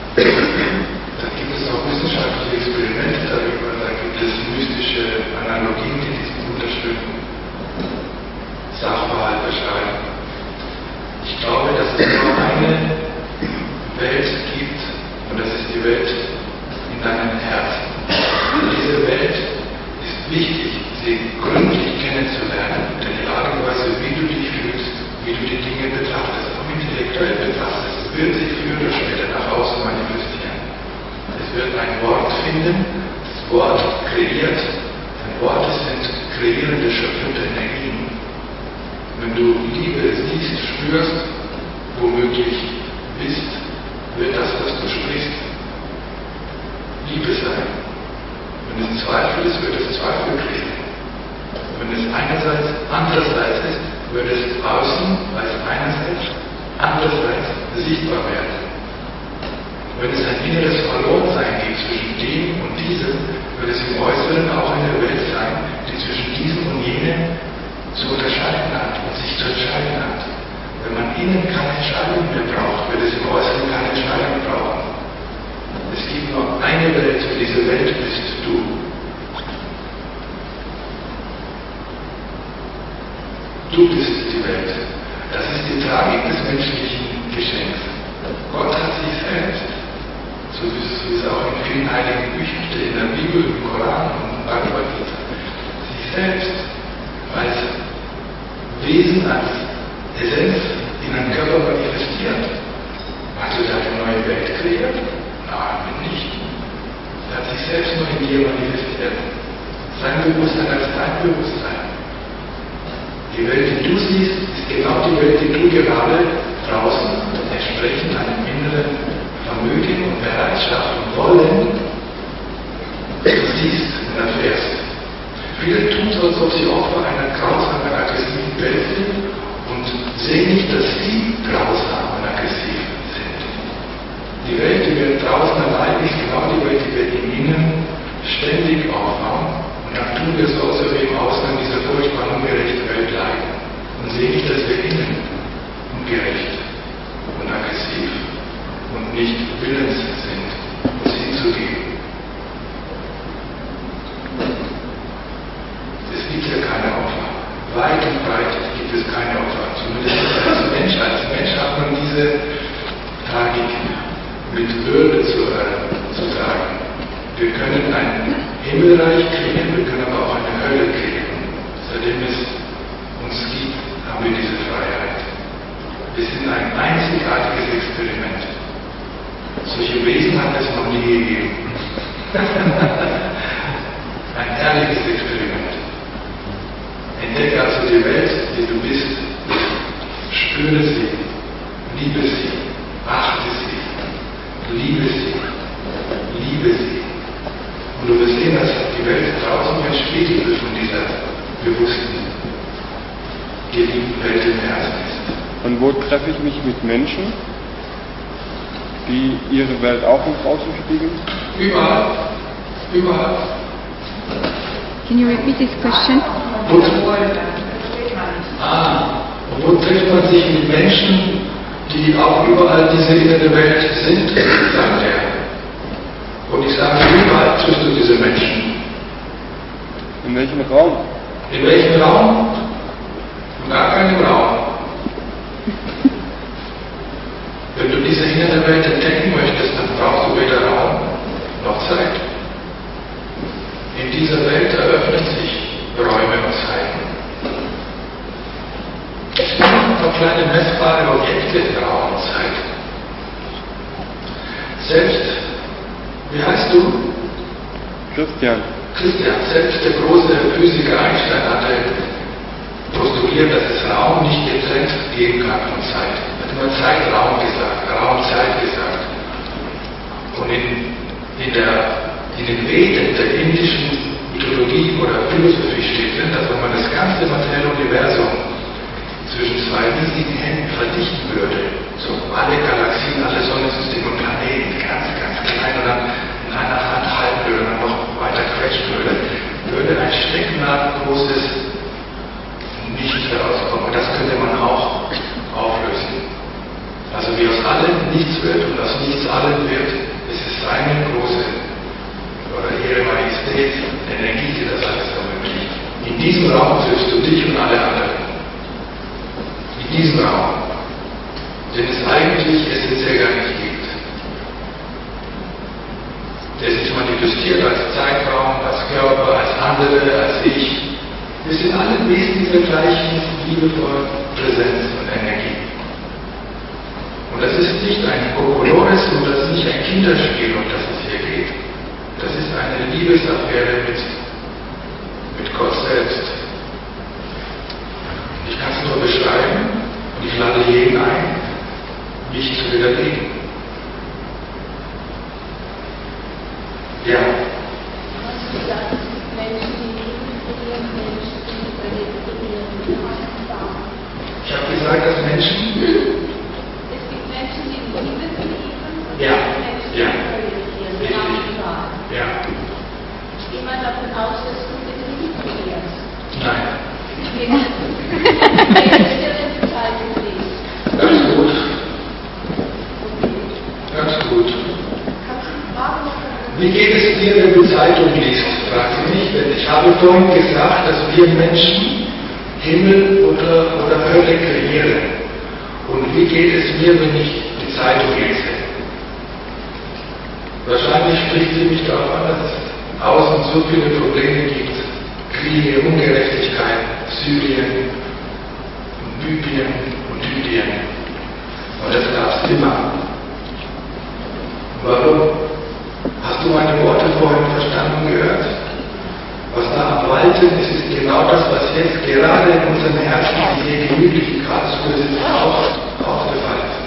Da gibt es auch wissenschaftliche Experimente darüber, da gibt es mystische Analogien, die diesen wunderschönen Sachverhalt beschreiben. Ich glaube, dass es nur eine Welt gibt, und das ist die Welt in deinem Herzen. Diese Welt ist wichtig, sie gründlich kennenzulernen, denn die Art und Weise, wie du dich fühlst, wie du die Dinge betrachtest, auch intellektuell betrachtest, wird sich früher oder später nach außen manifestieren. Es wird ein Wort finden, das Wort kreiert, denn Worte sind kreierende, schöpfende Energien. Wenn du Liebe siehst, spürst, womöglich bist, wird das, was du sprichst, Liebe sein. Wenn es Zweifel ist, wird es Zweifel kriegen. Wenn es einerseits, andererseits ist, wird es außen als einerseits, andererseits sichtbar werden. Wenn es ein inneres Verlorensein gibt zwischen dem und diesem, wird es im Äußeren auch eine Welt sein, die zwischen diesem und jenem zu unterscheiden hat und sich zu entscheiden hat. Wenn man innen keine Entscheidung mehr braucht, wird es im Äußeren keine Entscheidung brauchen. Es gibt nur eine Welt und diese Welt bist du. Du bist die Welt. Das ist die Tragik des menschlichen Geschenks. Gott hat sich selbst, so wie es auch in vielen heiligen Büchern steht, in der Bibel, im Koran und Bhagavad Gita, sich selbst als Wesen, als Essenz in einen Körper manifestiert. Hat er da eine neue Welt kreiert? Nein, nicht. Er hat sich selbst nur in dir manifestiert. Sein Bewusstsein als dein Bewusstsein. Die Welt, die du siehst, ist genau die Welt, die du gerade draußen, entsprechend deinem inneren Vermögen und Bereitschaft und Wollen, siehst und erfährst. Viele tun so, als ob sie Opfer einer grausamen, aggressiven Welt sind und sehen nicht, dass sie grausam und aggressiv sind. Die Welt, die wir draußen erleiden, ist genau die Welt, die wir im Innen ständig aufbauen. Und dann tun wir so, als ob wir im Außen in dieser furchtbar ungerechten Welt leiden und sehen nicht, dass wir innen ungerecht und aggressiv und nicht willens sind, uns hinzugeben. Es gibt ja keine Opfer. Weit und breit gibt es keine Opfer. Zumindest als Mensch. Als Mensch hat man diese Tragik mit Würde zu tragen. Wir können ein Himmelreich kreieren, wir können aber auch eine Hölle kreieren. Seitdem es uns gibt, haben wir diese Freiheit. Wir sind ein einzigartiges Experiment. Solche Wesen hat es noch nie gegeben. Ein herrliches Experiment. Entdecke also die Welt, die du bist. Spüre sie, liebe sie, achte sie, liebe sie, liebe sie. Und du wirst sehen, dass die Welt draußen ein Spiegel von dieser bewussten, geliebten Welt im Herzen ist. Und wo treffe ich mich mit Menschen, die ihre Welt auch nach außen spiegeln? Überall. Überall. Can you repeat this question? Und wo trifft man sich mit Menschen, die auch überall diese innere Welt sind, sagt er. Und ich sage, überall triffst du diese Menschen. In welchem Raum? In welchem Raum? In gar keinem Raum. Wenn du diese innere Welt entdecken möchtest, dann brauchst du weder Raum noch Zeit. In dieser Welt eröffnen sich Räume und Zeiten. Es sind nur kleine messbare Objekte in Raum und Zeit. Selbst, wie heißt du? Christian. Christian, selbst der große Physiker Einstein hatte postuliert, dass es Raum nicht getrennt geben kann von Zeit. Er hat immer Zeit-Raum gesagt, Raum-Zeit gesagt. Und in den Veden der indischen Mythologie oder Philosophie steht drin, dass wenn man das ganze materielle Universum zwischen zwei riesigen Händen verdichten würde, so alle Galaxien, alle Sonnensysteme und Planeten ganz, ganz klein und dann in einer Hand halten würde und dann noch weiter quetschen würde ein Stecknadel großes Nichts herauskommen. Und das könnte man auch auflösen. Also wie aus allem nichts wird und aus nichts allem wird, es ist eine große oder ihre Majestät, Energie, die das alles ermöglicht. In diesem Raum triffst du dich und alle anderen. In diesem Raum, den es eigentlich essentiell gar nicht gibt. Der sich manifestiert als Zeitraum, als Körper, als andere, als Ich. Wir sind alle Wesen dieser gleichen liebevollen Präsenz und Energie. Und das ist nicht ein Kokolores und das ist nicht ein Kinderspiel, um das es hier geht. Das ist eine Liebesaffäre mit Gott selbst. Ich kann es nur beschreiben und ich lade jeden ein, mich zu widerlegen. Ja. Ich habe gesagt, dass Menschen. Es gibt Menschen, die Liebe kreieren und Ja. Menschen, die Ja. kreieren. Ja. Ich gehe mal davon aus, dass du mit Liebe kreierst. Nein. Ganz gut. Ganz gut. Wie geht es dir, wenn du Zeitung liest? Fragt sie mich, denn ich habe vorhin gesagt, dass wir Menschen Himmel oder Hölle kreieren. Und wie geht es mir, wenn ich die Zeitung lese? Wahrscheinlich spricht sie mich darauf an, dass es außen so viele Probleme gibt. Kriege, Ungerechtigkeit, Syrien, Libyen und Lydien. Und das gab es immer. Warum? Hast du meine Worte vorhin verstanden gehört? Was da am Walten ist, ist genau das, was jetzt gerade in unserem Herzen, die hier gemütlich gerade so sitzt, aufgefallen ist.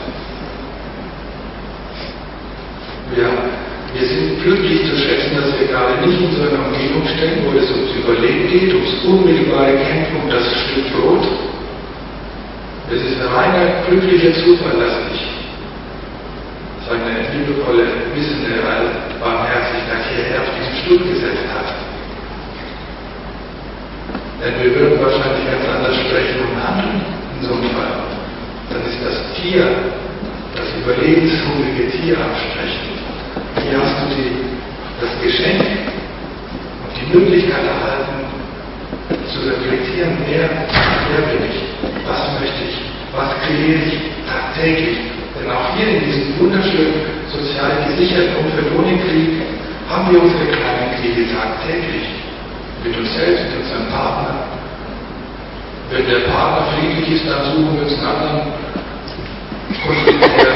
Wir sind glücklich zu schätzen, dass wir gerade nicht in so einer Umgebung stecken, wo es ums Überleben geht, ums unmittelbare Kämpfen um das Stück Brot. Es ist ein reiner glücklicher Zufall, dass sich seine liebevolle, wissende Barmherzigkeit hierher auf diesen Stuhl gesetzt hat. Denn wir würden wahrscheinlich ganz anders sprechen und handeln in so einem Fall. Dann ist das Tier, das überlebenshungrige Tier ansprechend. Hier hast du das Geschenk und die Möglichkeit erhalten, zu reflektieren, wer bin ich, was möchte ich, was kreiere ich tagtäglich. Denn auch hier in diesem wunderschönen, sozial gesicherten Umfeld ohne Krieg Haben wir unsere kleinen Kriege tagtäglich mit uns selbst, mit unserem Partner? Wenn der Partner friedlich ist, dann suchen wir uns einen anderen Konflikt.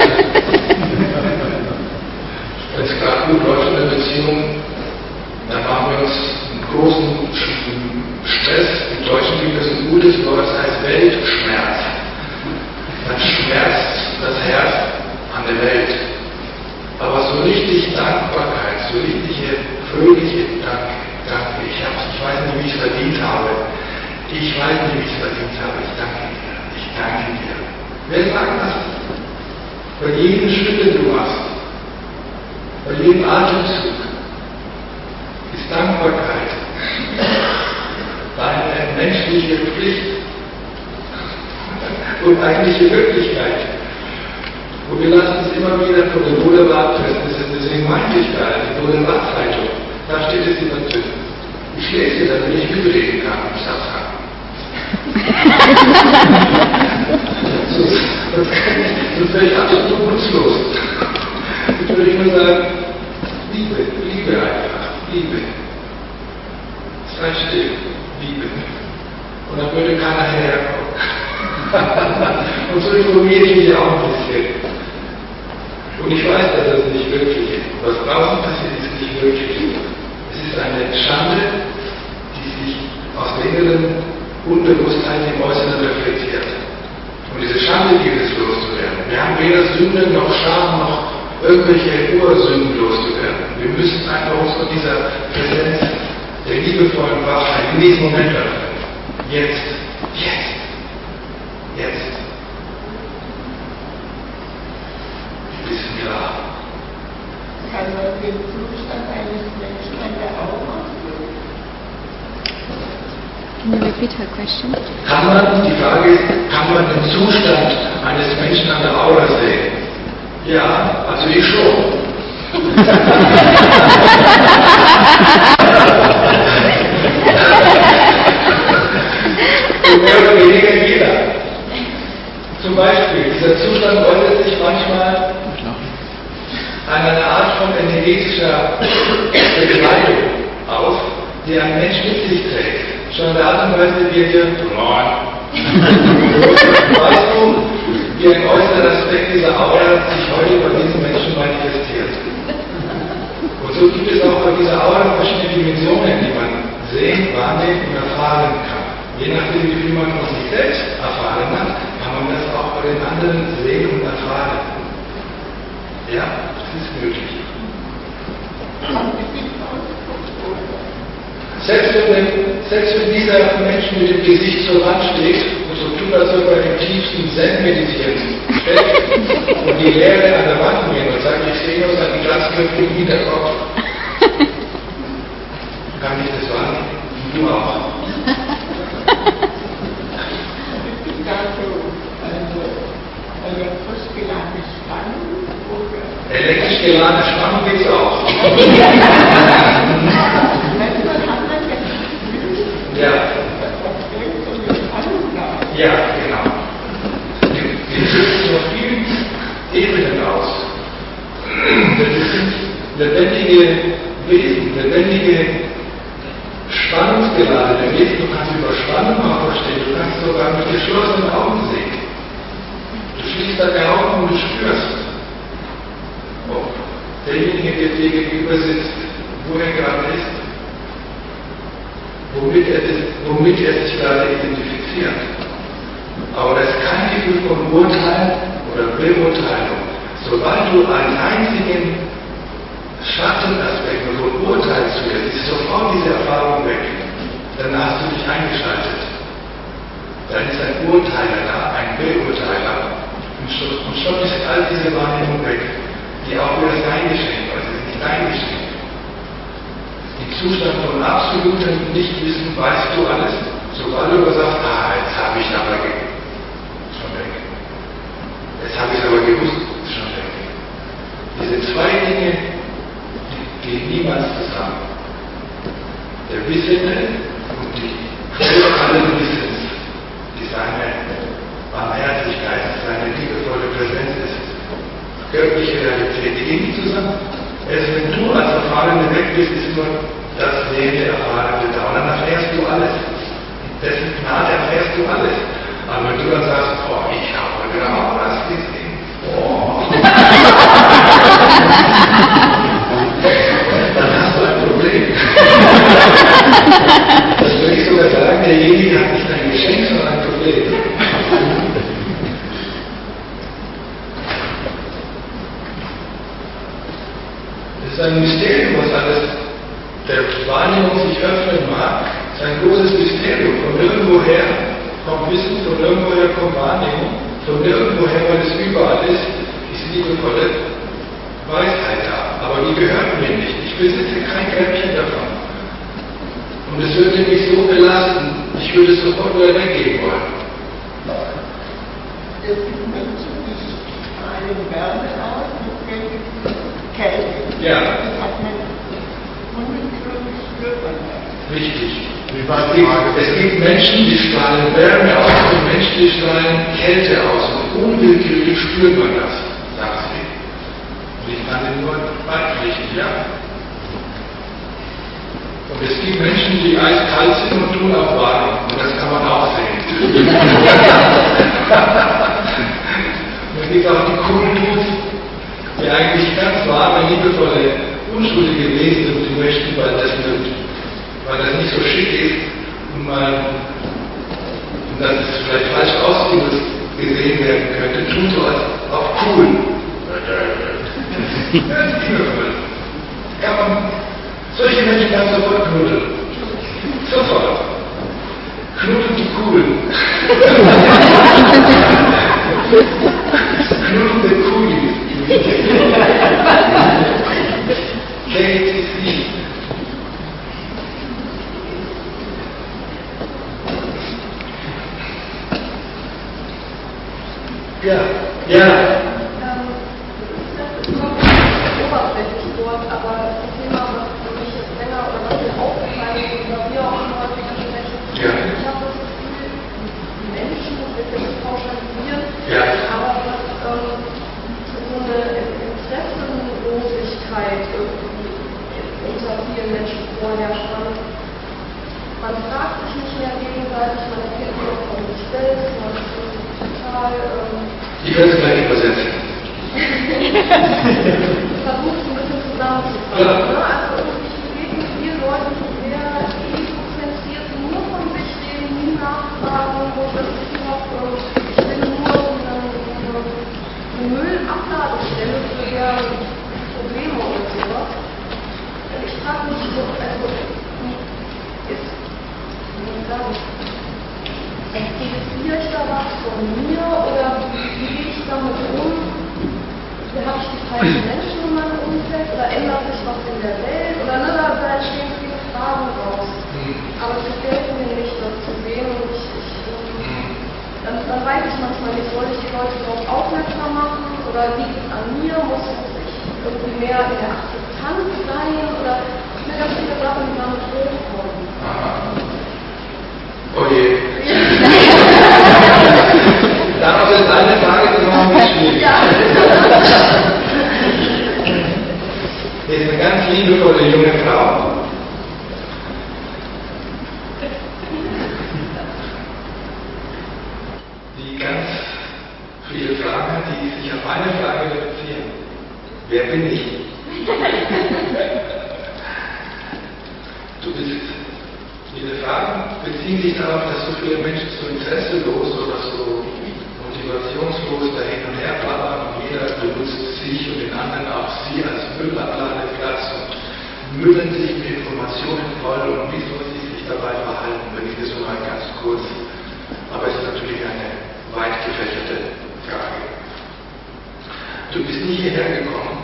Wenn es gerade gut läuft in der Beziehung, dann machen wir uns einen großen Stress. Im Deutschen gibt es ein gutes Wort, das heißt Weltschmerz. Dann schmerzt das Herz an der Welt. Aber so richtig Dankbarkeit, so richtige, fröhliche Danke. Ich weiß nicht, wie ich es verdient habe. Ich weiß nicht, wie ich es verdient habe. Ich danke dir. Ich danke dir. Wer sagt das? Bei jedem Schritt, den du machst, bei jedem Atemzug ist Dankbarkeit deine menschliche Pflicht und eigentliche Wirklichkeit. Und wir lassen es immer wieder von der Boulevardpresse, deswegen meinte ich gerade die Boulevardzeitung, da steht es immer drin. Ich lese, damit ich mitreden kann im Stadtrat. Sonst wäre ich absolut nutzlos. Ich würde immer sagen, Liebe einfach, Liebe. Sei still, Liebe. Und dann würde keiner herkommen. Und so informiere ich mich auch ein bisschen. Und ich weiß, dass das nicht wirklich ist. Was draußen passiert, ist nicht wirklich. Es ist eine Schande, die sich aus der inneren Unbewusstheit im Äußeren reflektiert. Und diese Schande gilt es loszuwerden. Wir haben weder Sünde noch Scham noch irgendwelche Ursünden loszuwerden. Wir müssen einfach uns von dieser Präsenz der liebevollen Wahrheit in diesem Moment öffnen. Jetzt. Ein bisschen klar. Kann man den Zustand eines Menschen an der Aura sehen? Can you repeat her question? Die Frage ist, kann man den Zustand eines Menschen an der Aura sehen? Ja, also ich schon. Und mehr oder weniger jeder. Zum Beispiel, dieser Zustand äußert sich manchmal an einer Art von energetischer Bekleidung aus, die ein Mensch mit sich trägt. Schon in der Art und Weise, wie er hier weißt du, wie ein äußerer Aspekt dieser Aura sich heute bei diesen Menschen manifestiert. Und so gibt es auch bei dieser Aura verschiedene Dimensionen, die man sehen, wahrnehmen und erfahren kann. Je nachdem, wie viel man von sich selbst erfahren hat, kann man das auch bei den anderen sehen und erfahren. Ja, das ist möglich. Selbst wenn dieser Mensch mit dem Gesicht zur Wand steht und so tut, als ob er im tiefsten Zen meditiert, und die Leere an der Wand gehen und sagt, ich sehe nur seinen glatzköpfigen Hinterkopf. Kann ich das wahrnehmen? Du auch. Elektrisch geladene Spannung oder? Elektrisch geladene Spannung gibt es auch. Ja. Ja, genau. Wir schützen auf vielen Ebenen aus. Das sind lebendige Wesen, lebendige spannungsgeladene Wesen. Du kannst über Spannung auch verstehen, du kannst sogar mit geschlossenen Augen sehen. Du schließt deine Augen und du spürst, ob derjenige, der dir gegenüber sitzt, wo er gerade ist, womit er sich gerade identifiziert. Aber das ist kein Gefühl von Urteil oder Beurteilung. Sobald du einen einzigen Schattenaspekt von Urteil zulässt, ist sofort diese Erfahrung weg. Dann hast du dich eingeschaltet. Dann ist ein Urteiler da, ein Beurteiler. Und schon ist all diese Wahrnehmung weg, die auch wieder sein Geschenk war. Das ist nicht dein Geschenk. Im Zustand von absolutem Nichtwissen weißt du alles. Sobald du aber sagst, jetzt habe ich aber schon weg. Jetzt habe ich aber gewusst, schon weg. Diese zwei Dinge gehen niemals zusammen. Der Wissende und die Quelle allen Wissens, die seine Barmherzigkeit, seine liebevolle Präsenz ist. Göttliche Realität, die gehen nicht zusammen. Erst wenn du als erfahrener wenn du weg bist, ist nur das Sehende, Erfahrene da. Und dann erfährst du alles. In dessen Gnade erfährst du alles. Aber wenn du dann sagst, oh, ich habe genau das gesehen. Oh. Dann hast du ein Problem. Das würde ich sogar sagen, derjenige hat nicht ein Geschenk, sondern ein Problem. Das ist ein Mysterium, was alles der Wahrnehmung sich öffnen mag. Das ist ein großes Mysterium. Von irgendwoher kommt Wissen, von irgendwoher kommt Wahrnehmung, von irgendwoher, weil es überall ist liebevolle Weisheit da. Aber die gehört mir nicht. Ich besitze kein Gräbchen davon. Und es würde mich so belasten, ich würde es sofort wieder weggeben wollen. Es gibt Menschen, die strahlen Wärme aus mit Kälte. Ja. Das hat man unwillkürlich spürt man das. Richtig. Es gibt Menschen, die strahlen Wärme aus und Menschen, die strahlen Kälte aus. Und unwillkürlich spürt man das, sagt sie. Und ich kann den nur beipflichten, ja. Und es gibt Menschen, die eiskalt sind und tun auch warm. Und das kann man auch sehen. Und es gibt auch die coolen Dudes, die eigentlich ganz warme, liebevolle, unschuldige Wesen sind, die möchten, weil das nicht so schick ist und dass es vielleicht falsch ausgedrückt gesehen werden könnte, tun so als auf cool. Kann man solche Menschen ganz sofort knuddeln. Sofort. Knuddeln die Coolen. Knuddeln die Coolies. Kennt es nicht. Ja, ja. Das ist oberflächlich dort, aber das Thema, was für mich jetzt länger oder was mir aufgefallen ist, oder wir auch immer häufig sprechen, ich habe das Gefühl, die Menschen, das wird jetzt nicht pauschalisieren, aber dass so eine Interessenlosigkeit irgendwie unter vielen Menschen vorherrscht. Man fragt sich nicht mehr gegenseitig, man erkennt nur von sich selbst, man ist total. Ich werde es gleich übersetzen. Versucht es ein bisschen zusammenzufassen. Ja. Ne? Also ich begegne vielen Leuten, die sehr egozentriert nur von sich reden, nie nachfragen, wo ich das Gefühl habe, ich bin nur eine Müllabladestelle für deren Probleme oder sowas. Ich frage mich so, also registriere ich da was von mir oder wie gehe ich damit um? Habe ich die falschen Menschen in meinem Umfeld oder ändert sich was in der Welt? Oder ne, da entstehen viele Fragen raus. Aber es gefällt mir nicht, das zu sehen und dann weiß ich manchmal nicht, soll ich die Leute darauf aufmerksam machen oder liegt es an mir? Muss ich irgendwie mehr in der Akzeptanz sein oder mir ganz viele Sachen, die damit hochkommen. Oh je. Darauf ist eine Frage zu machen, wie schwierig. Ja. Hier ist eine ganz liebevolle junge Frau. Die ganz viele Fragen hat, die sich auf eine Frage reduzieren. Wer bin ich? Du bist. Diese Fragen beziehen sich darauf, dass so viele Menschen so interesselos oder so motivationslos dahin und her plappern und jeder benutzt sich und den anderen auch sie als Müllabladeplatz und müllen sich mit Informationen voll und wie soll sie sich dabei verhalten, wenn ich das so mal ganz kurz, aber es ist natürlich eine weit gefächerte Frage. Du bist nie hierher gekommen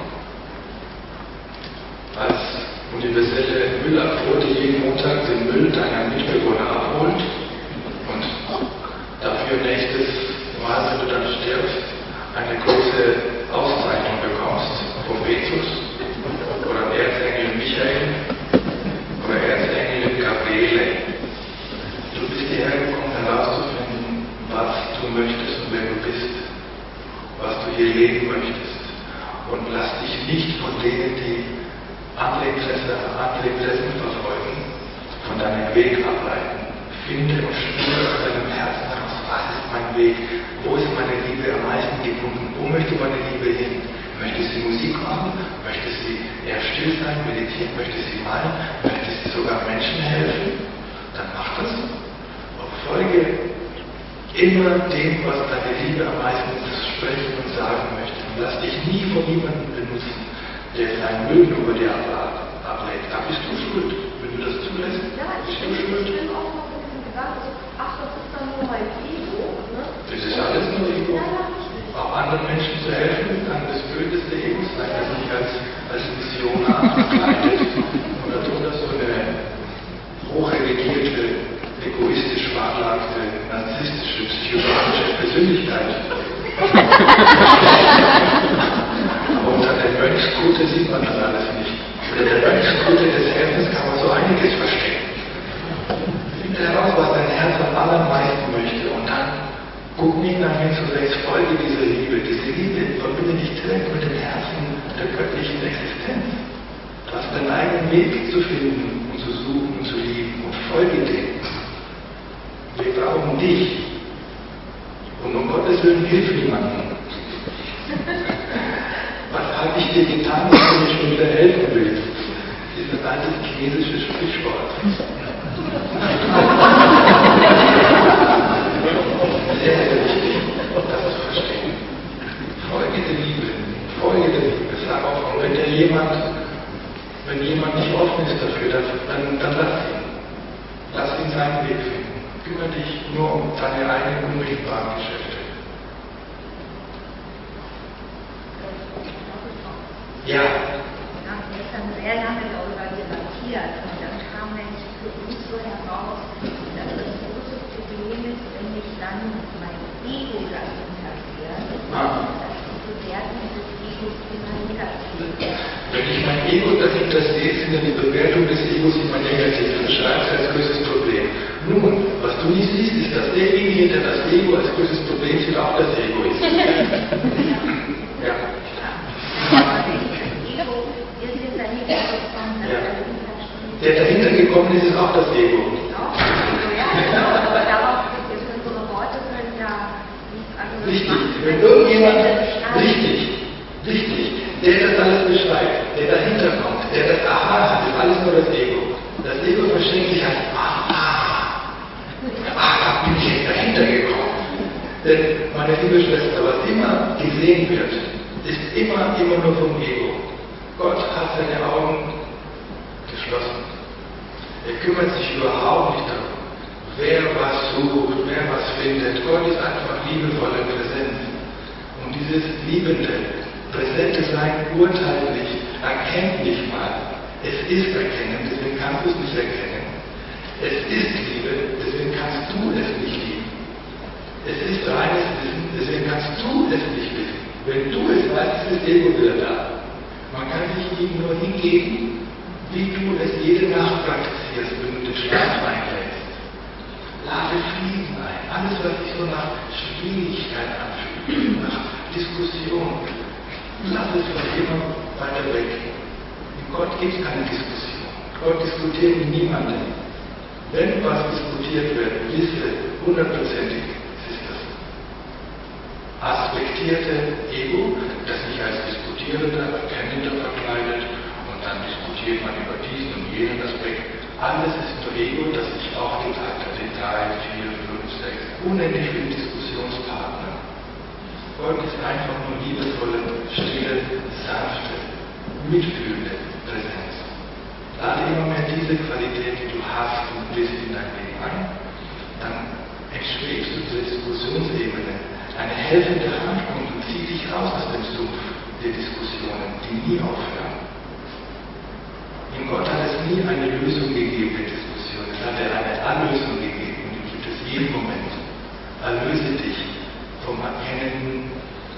als universelle Müllabfuhr, die jeden Montag den Müll deiner Mitbewohner abholt und dafür nächstes Mal, wenn du dann stirbst, eine große Auszeichnung bekommst vom Petrus oder Erzengel Michael oder Erzengel Gabriele. Du bist hierher gekommen, herauszufinden, was du möchtest und wer du bist, was du hier leben möchtest. Und lass dich nicht von denen, die andere Interessen verfolgen, von deinem Weg ableiten. Finde und spüre aus deinem Herzen heraus, was ist mein Weg, wo ist meine Liebe am meisten gebunden, wo möchte meine Liebe hin? Möchte sie Musik machen? Möchte sie eher still sein, meditieren? Möchte sie malen? Möchte sie sogar Menschen helfen? Dann mach das. Und folge immer dem, was deine Liebe am meisten sprechen und sagen möchte. Und lass dich nie von jemandem benutzen, der seinen Müll über dir ablädt. Da bist du schuld. Wenn du das zulässt, bist du schuld. Ich bin auch noch ein bisschen gedacht, ach, das ist dann nur mein Ego. Ne? Das ist alles nur Ego. Auch anderen Menschen zu helfen, kann das böseste Ego sein, das sich als Missionar verkleidet. Oder tut das so eine hochreligierte, egoistisch veranlagte, narzisstische, psychopathische Persönlichkeit. Aber unter der Mönchskutte sieht man das alles nicht. Unter der Mönchskutte des Herzens kann man so einiges verstecken. Finde heraus, was dein Herz am allermeisten möchte, und dann guck nicht nach links und rechts, folge dieser Liebe. Diese Liebe verbinde dich direkt mit dem Herzen der göttlichen Existenz. Du hast deinen eigenen Weg zu finden und zu suchen und zu lieben, und folge dem. Wir brauchen dich. Und um Gottes Willen, hilf niemandem. Was habe ich dir getan, dass du mir schon wieder helfen willst? Das ist ein altes chinesisches Sprichwort. Sehr, sehr wichtig, das zu verstehen. Folge der Liebe. Sag auch, und wenn jemand nicht offen ist dafür, dann lass ihn. Lass ihn seinen Weg finden. Kümmere dich nur um deine eigenen unmittelbaren Geschäfte. Ja. Wir haben gestern sehr lange darüber debattiert, und dann kam nämlich für uns so heraus, dass das große Problem ist, wenn ich dann mein Ego dahinter sehe, dass die Bewertung des Egos immer negativ ist. Wenn ich mein Ego dahinter sehe, ist ja die Bewertung des Egos immer negativ. Du schreibst als größtes Problem. Nun, was du nicht siehst, ist, dass derjenige, der das Ego als größtes Problem sieht, auch das Ego ist. Ja. Der dahinter gekommen ist, ist auch das Ego. Aber darauf ist unsere Worte können ja nicht. Richtig. Wenn irgendjemand, richtig, der das alles beschreibt, der dahinter kommt, der das Aha hat, ist alles nur das Ego. Das Ego verschränkt sich als da bin ich jetzt dahinter gekommen. Denn, meine liebe Schwester, was immer gesehen wird, ist immer nur vom Ego. Gott hat seine Augen geschlossen. Er kümmert sich überhaupt nicht darum, wer was sucht, wer was findet. Gott ist einfach liebevolle Präsenz. Und dieses liebende, präsente Sein urteilt nicht, erkennt nicht mal. Es ist Erkennen, deswegen kannst du es nicht erkennen. Es ist Liebe, deswegen kannst du es nicht lieben. Es ist reines Wissen, deswegen kannst du es nicht wissen. Wenn du es weißt, ist das Ego wieder da. Man kann sich ihm nur hingeben, wie du es jede Nacht praktizierst, wenn du den Schlaf einlädst. Lade Frieden ein. Alles, was sich so nach Schwierigkeit anfühlt, nach Diskussion, lass es von immer weiter weg. In Gott gibt es keine Diskussion. Gott diskutiert mit niemandem. Wenn was diskutiert wird, wisse, hundertprozentig, ist das aspektierte Ego, das sich als Diskutierender, Erkennender verkleidet, und dann diskutiert man über diesen und jenen Aspekt. Alles ist nur Ego, das sich aufgeteilt hat in 3, 4, 5, 6, unendlich viele Diskussionspartner. Gott ist einfach nur liebevolle, stille, sanfte, mitfühlende Präsenz. Lade immer mehr diese Qualität, die du hast und bist, in dein Leben ein. Dann entschwebst du diese Diskussionsebene. Eine helfende Hand kommt und zieht dich raus aus dem Sumpf der Diskussionen, die nie aufhören. In Gott hat es nie eine Lösung gegeben der Diskussion. Es hat eine Erlösung gegeben, und die gibt es jeden Moment. Erlöse dich vom erkennenden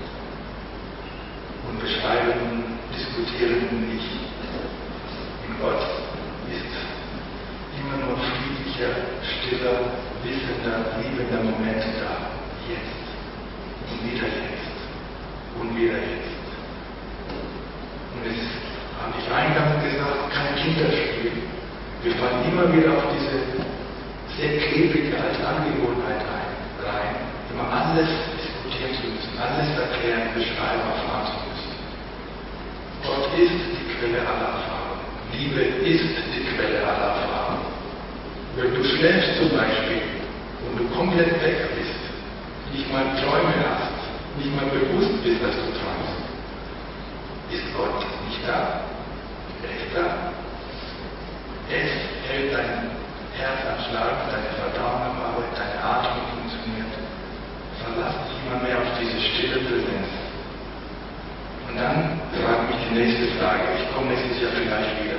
und beschreibenden, diskutierenden Ich. In Gott ist immer nur friedlicher, stiller, wissender, liebender Moment da. Jetzt. Und wieder jetzt. Und wieder jetzt. Und es ich eingangs gesagt, kein Kinderspiel. Wir fallen immer wieder auf diese sehr klebrige alte Angewohnheit rein, immer alles diskutieren zu müssen, alles erklären, beschreiben, erfahren zu müssen. Gott ist die Quelle aller Erfahrung. Liebe ist die Quelle aller Erfahrung. Wenn du schläfst zum Beispiel und du komplett weg bist, nicht mal Träume hast, nicht mal bewusst bist, dass du träumst, ist Gott nicht da. Er ist da. Er hält dein Herz am Schlagen, deine Verdauung am Arbeit, deine Atmung funktioniert. Verlass dich immer mehr auf diese stille Präsenz. Und dann fragt mich die nächste Frage. Ich komme nächstes Jahr vielleicht wieder.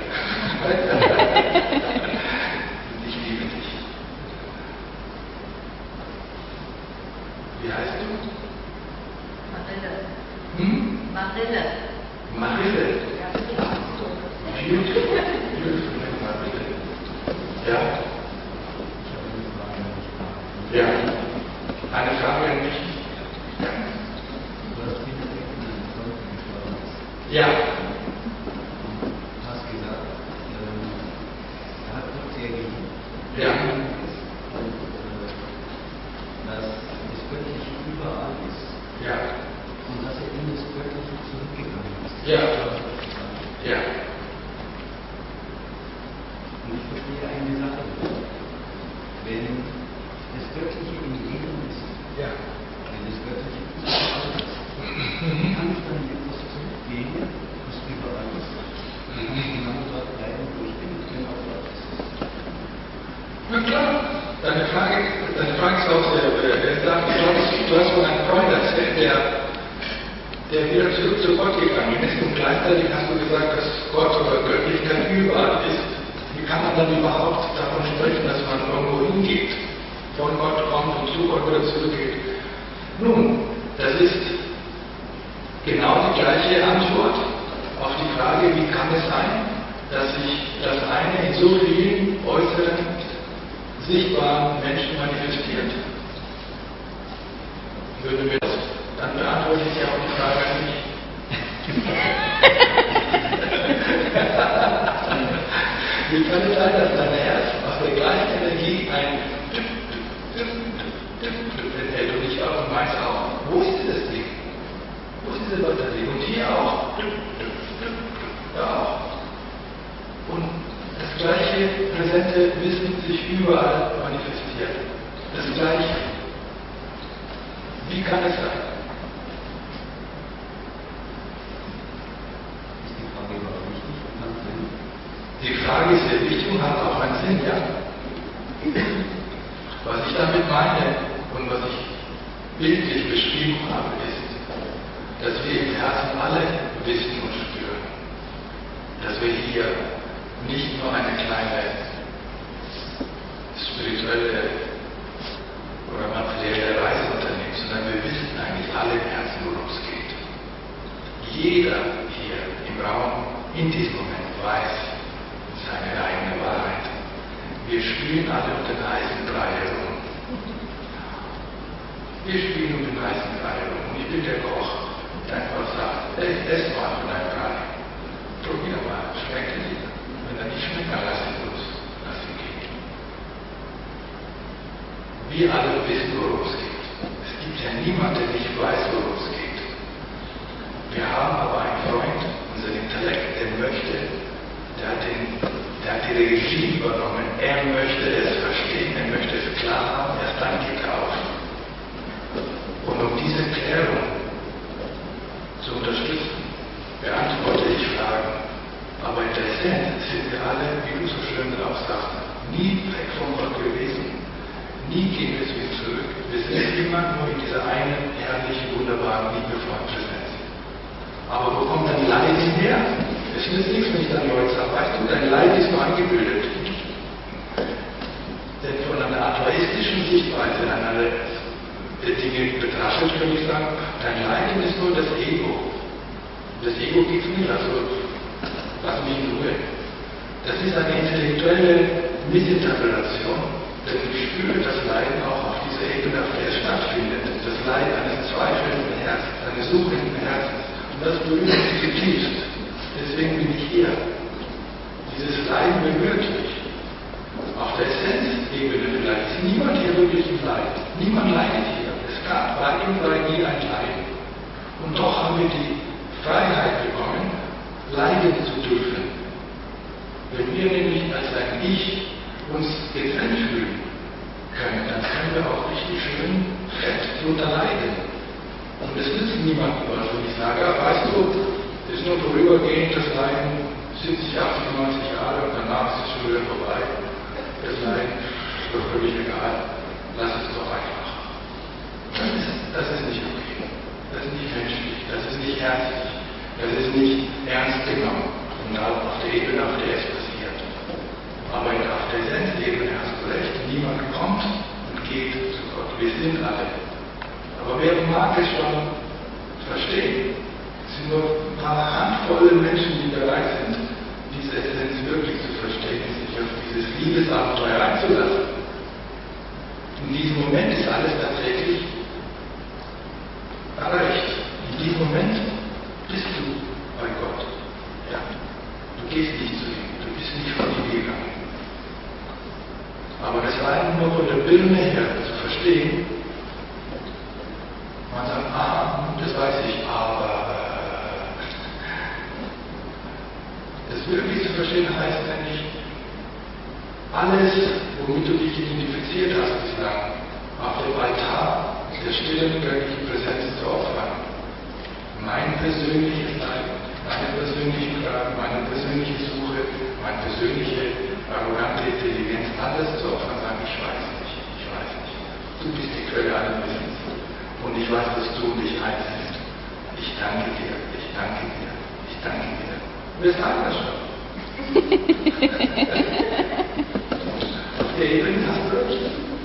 Ich liebe dich. Wie heißt du? Marille. Marille. Marille. Ja, die Ausdruck. Beautiful. Beautiful name, Marille. Ja? Ja. Eine Frage an mich. Ja. Ja. Du hast gesagt, er hat uns sehr geliebt. Ja. Und dass das Göttliche überall ist. Ja. Und dass er in das Göttliche zurückgegangen ist. Ja. Ja. Und ich verstehe eine Sache. Wenn das Göttliche im Leben ist, Ja. wenn das Göttliche überall ist, kann ich dann etwas zurückgehen, was überall ist. Dann kann ich genau dort bleiben, wo ich bin, wenn auch dort ist. Na klar, deine Frage ist auch sehr interessant. Du hast von einem Freund erzählt, der wieder zurück zu Gott gegangen ist und gleichzeitig hast du gesagt, dass Gott oder Göttlichkeit überall ist. Wie kann man dann überhaupt davon sprechen, dass man irgendwo hingeht, von Gott kommt und zu Gott wieder zurückgeht? Nun, das ist genau die gleiche Antwort auf die Frage, wie kann es sein, dass sich das eine in so vielen äußeren, sichtbaren Menschen manifestiert. Würde mir das, dann beantworte ich ja auch die Frage an mich. Wie kann es sein, dass dein Herz aus der gleichen Energie ein enthält und ich auch und meins auch? Wo ist dieses Ding? Wo ist diese Batterie? Und hier auch. Da auch. Und das gleiche präsente Wissen sich überall manifestiert. Das gleiche. Wie kann es sein? Ist die Frage überhaupt wichtig und hat Sinn? Die Frage ist sehr wichtig und hat auch einen Sinn, ja. Was ich damit meine und was ich bildlich beschrieben habe, ist, dass wir im Herzen alle wissen und spüren, dass wir hier nicht nur eine kleine spirituelle oder materielle Reise unternehmen, sondern wir wissen eigentlich alle im Herzen, worum es geht. Jeder hier im Raum in diesem Moment weiß seine eigene Wahrheit. Wir spielen alle um den heißen Brei herum. Wir spielen um den heißen Brei herum. Und ich bin der Koch, der einfach sagt, ess mal von deinem Brei. Probier mal, schmeckt dir. Wenn er nicht schmeckt, dann lass ihn los. Lass ihn gehen. Wir alle wissen, worum es geht. Es gibt ja niemanden, der nicht weiß, worum es geht. Wir haben aber einen Freund, unser Intellekt, der hat die Regie übernommen. Er möchte es verstehen, er möchte es klar haben, erst dann geht er auf. Und um diese Klärung zu unterstützen, beantworte ich Fragen. Aber in der Essenz sind wir alle, wie du so schön auch sagst, nie weg von Gott gewesen. Nie gehen wir zu ihm zurück. Wir sind immer nur in dieser einen herrlichen, wunderbaren, liebevollen Präsenz. Aber wo kommt dein Leid her? Es nützt nichts, wenn ich dann Leute sage, weißt du, dein Leid ist nur eingebildet. Denn von einer atheistischen Sichtweise, einer der Dinge betrachtet, würde ich sagen, dein Leiden ist nur das Ego. Das Ego gibt es nicht, also lass mich in Ruhe. Das ist eine intellektuelle Missinterpretation, denn ich spüre das Leiden auch auf dieser Ebene, auf der es stattfindet. Das Leid eines zweifelnden Herzens, eines suchenden Herzens. Und das berührt mich zutiefst. Deswegen bin ich hier. Dieses Leiden berührt mich. Auf der Essenzebene vielleicht ist niemand hier wirklich im Leid. Niemand leidet hier. Es gab bei ihm nie ein Leiden. Und doch haben wir die Freiheit bekommen, leiden zu dürfen. Wenn wir nämlich als ein Ich uns getrennt fühlen können, dann können wir auch richtig schön fett drunter leiden. Und es nützt niemandem was, wenn ich sage, weißt du, es ist nur vorübergehend, das Leiden 70, 80, 90 Jahre und danach ist es schon wieder vorbei. Das Leiden ist doch völlig egal. Lass es doch einfach. Das ist nicht okay. Das ist nicht menschlich. Das ist nicht herzlich. Das ist nicht ernst genommen. Und auf der Ebene, auf der es passiert. Aber auf der Essenzebene hast du recht. Niemand kommt und geht zu Gott. Wir sind alle. Aber wer mag es schon verstehen? Es sind nur ein paar handvolle Menschen, die bereit sind, diese Essenz wirklich zu verstehen, sich auf dieses Liebesabenteuer einzulassen. In diesem Moment ist alles tatsächlich erreicht. In diesem Moment bist du bei Gott. Ja. Du gehst nicht zu ihm, du bist nicht von ihm gegangen. Aber das Leiden nur von der Birne her zu verstehen, man sagt, das weiß ich, aber das wirklich zu verstehen heißt nämlich, alles, womit du dich identifiziert hast bislang, auf dem Altar der stillen göttlichen Präsenz zu opfern. Mein persönliches Leiden, meine persönlichen Fragen, meine persönliche Suche, meine persönliche arrogante Intelligenz, alles zu opfern, sagen, ich weiß nicht. Du bist die Quelle allen Wissens. Und ich weiß, dass du mich einziehst. Ich danke dir. Wir sagen das schon. Auf der Ebene hast du recht.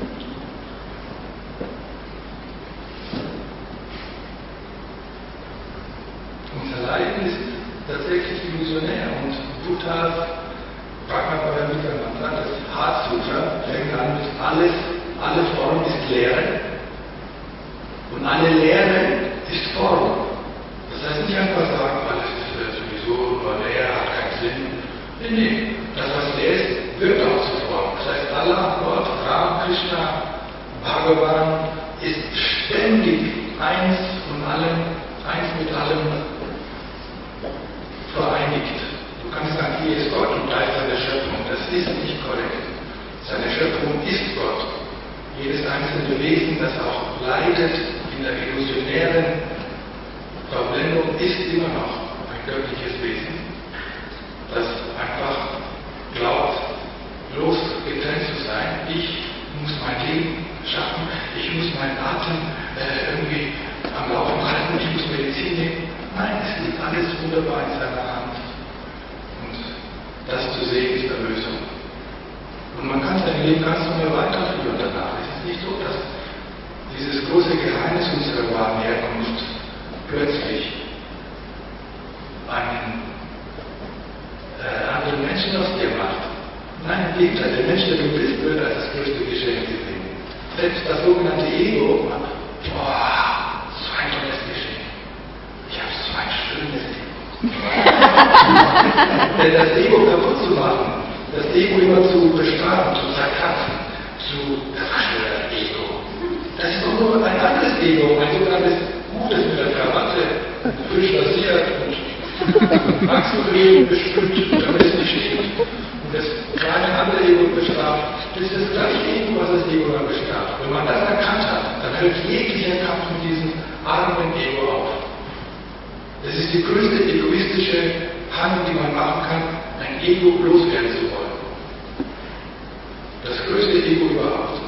Unser Leiden ist tatsächlich illusionär. Und Buddha, Bhagavad Gita, das Heart Sutra, fängt an mit alle Form ist Leere. Und alle Leere ist Form. Das heißt nicht einfach sagen, alles ist sowieso nur leer, hat keinen Sinn. Nee. Das, was leer ist, wird auch zu Form. Das heißt, Allah, Gott, Ram, Krishna, Bhagavan ist ständig eins mit allem vereinigt. Du kannst sagen, hier ist Gott und da ist seine Schöpfung. Das ist nicht korrekt. Seine Schöpfung ist Gott. Jedes einzelne Wesen, das auch leidet in der illusionären Verblendung, ist immer noch ein göttliches Wesen, das einfach glaubt, bloß getrennt zu sein. Ich muss mein Leben schaffen, ich muss meinen Atem irgendwie am Laufen halten, ich muss Medizin nehmen. Nein, es liegt alles wunderbar in seiner Hand. Und das zu sehen ist Erlösung. Und man kann sein Leben ganz normal weiterführen danach. Es ist nicht so, dass dieses große Geheimnis unserer wahren Herkunft plötzlich einen anderen Menschen aus dir macht. Nein, im Gegenteil, der Mensch, der du bist, wird als das größte Geschenk gesehen. Selbst das sogenannte Ego, so ein tolles Geschenk. Ich habe so ein schönes Ego. Denn das Ego kaputt zu machen, das Ego immer zu bestrafen, zu zerkratzen, das Ego. Das ist doch nur ein anderes Ego, ein sogenanntes Gutes mit der Krawatte, frisch rasiert und Achselöl bestimmt, damit es nicht stinkt. Und das kleine andere Ego bestraft, das ist das gleiche Ego, was das Ego dann bestraft. Wenn man das erkannt hat, dann hört jeglicher Kampf mit diesem armen Ego auf. Das ist die größte egoistische Handlung, die man machen kann, ein Ego loswerden zu wollen. Das größte Ego überhaupt.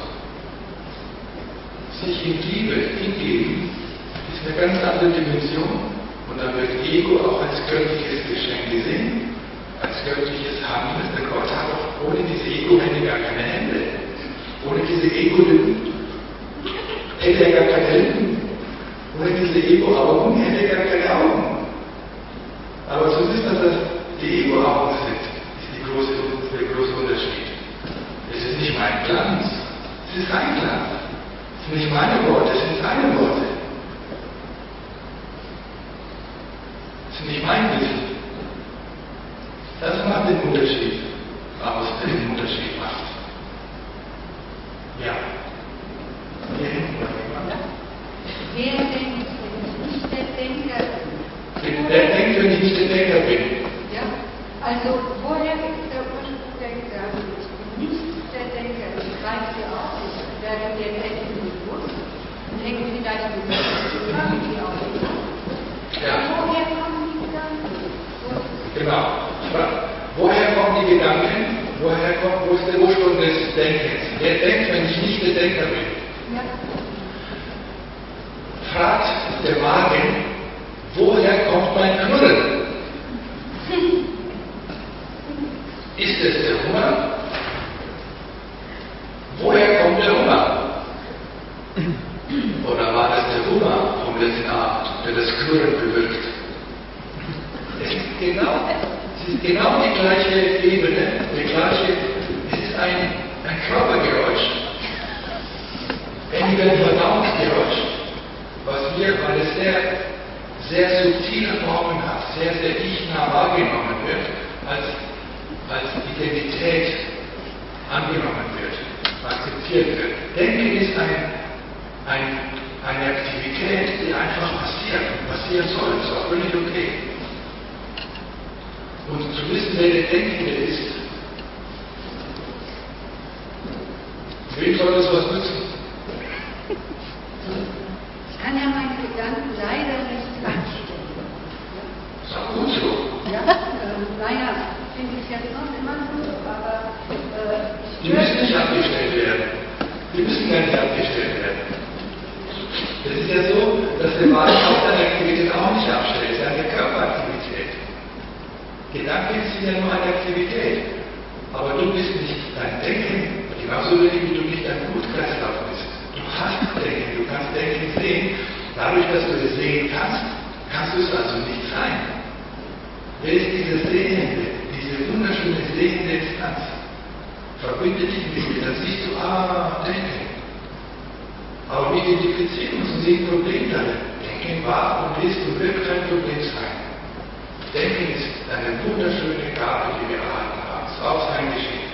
Sich in Liebe hingeben, ist eine ganz andere Dimension. Und dann wird Ego auch als göttliches Geschenk gesehen, als göttliches Handeln. Denn Gott hat doch ohne diese Ego-Hände gar keine Hände. Ohne diese Ego-Lippen hätte er gar keine Lippen. Ohne diese Ego-Augen hätte er gar keine Augen. Aber zu wissen, dass das die Ego-Augen sind, ist der große Unterschied. Es ist nicht mein Glanz, es ist sein Glanz. Es sind nicht meine Worte, es sind seine Worte. Es ist nicht mein Wissen. Das macht den Unterschied aus, der den Unterschied macht. Ja. Wer denkt, wenn ich nicht der Denker bin? Wer denkt, wenn ich nicht der Denker bin? Ja, also woher ist der Ursprung der Gedanken? Ich bin nicht der Denker. Ich greife sie auf, ich werde mir dessen bewusst und hänge vielleicht mit zusammen, wie auch immer. Ja. Woher kommen die Gedanken? Genau. Woher kommen die Gedanken? Wo ist der Ursprung des Denkens? Wer denkt, wenn ich nicht der Denker bin? Ja. Fragt der Magen, woher kommt mein Knuddeln? Ist es der Hunger? Woher kommt der Hunger? Oder war es der Hunger vom letzten Abend, der das Knuddeln bewirkt? Es ist genau die gleiche Ebene, es ist ein Körpergeräusch, ähnlich wie ein Verdauungsgeräusch, weil es sehr subtile Formen hat, sehr ich-nah wahrgenommen wird, als Identität angenommen wird, akzeptiert wird. Denken ist eine Aktivität, die einfach passiert und passieren soll, das ist auch völlig okay. Und zu wissen, wer der Denkende ist, wem soll das was nützen? Ich kann ja meine Gedanken leider nicht abstellen. Ist auch gut so. Ja, naja, finde ich jetzt noch immer so, aber die müssen nicht abgestellt werden. Die müssen gar nicht abgestellt werden. Es ist ja so, dass der Magen auch seine Aktivität auch nicht abstellt, seine Körperaktivität. Gedanken sind ja nur eine Aktivität. Aber du bist nicht dein Denken, genauso wenig wie du nicht dein Blutkreislauf bist. Du hast Denken, du kannst Denken sehen. Dadurch, dass du es sehen kannst, kannst du es also nicht sein. Wer ist diese Sehende, diese wunderschöne sehende Instanz? Verbinde dich mit mir, dann siehst du, Denken. Aber wir identifizieren uns und sehen Probleme darin. Denken war und ist und wird kein Problem sein. Denken ist eine wunderschöne Gabe, die wir erhalten haben. Es ist auch sein Geschenk.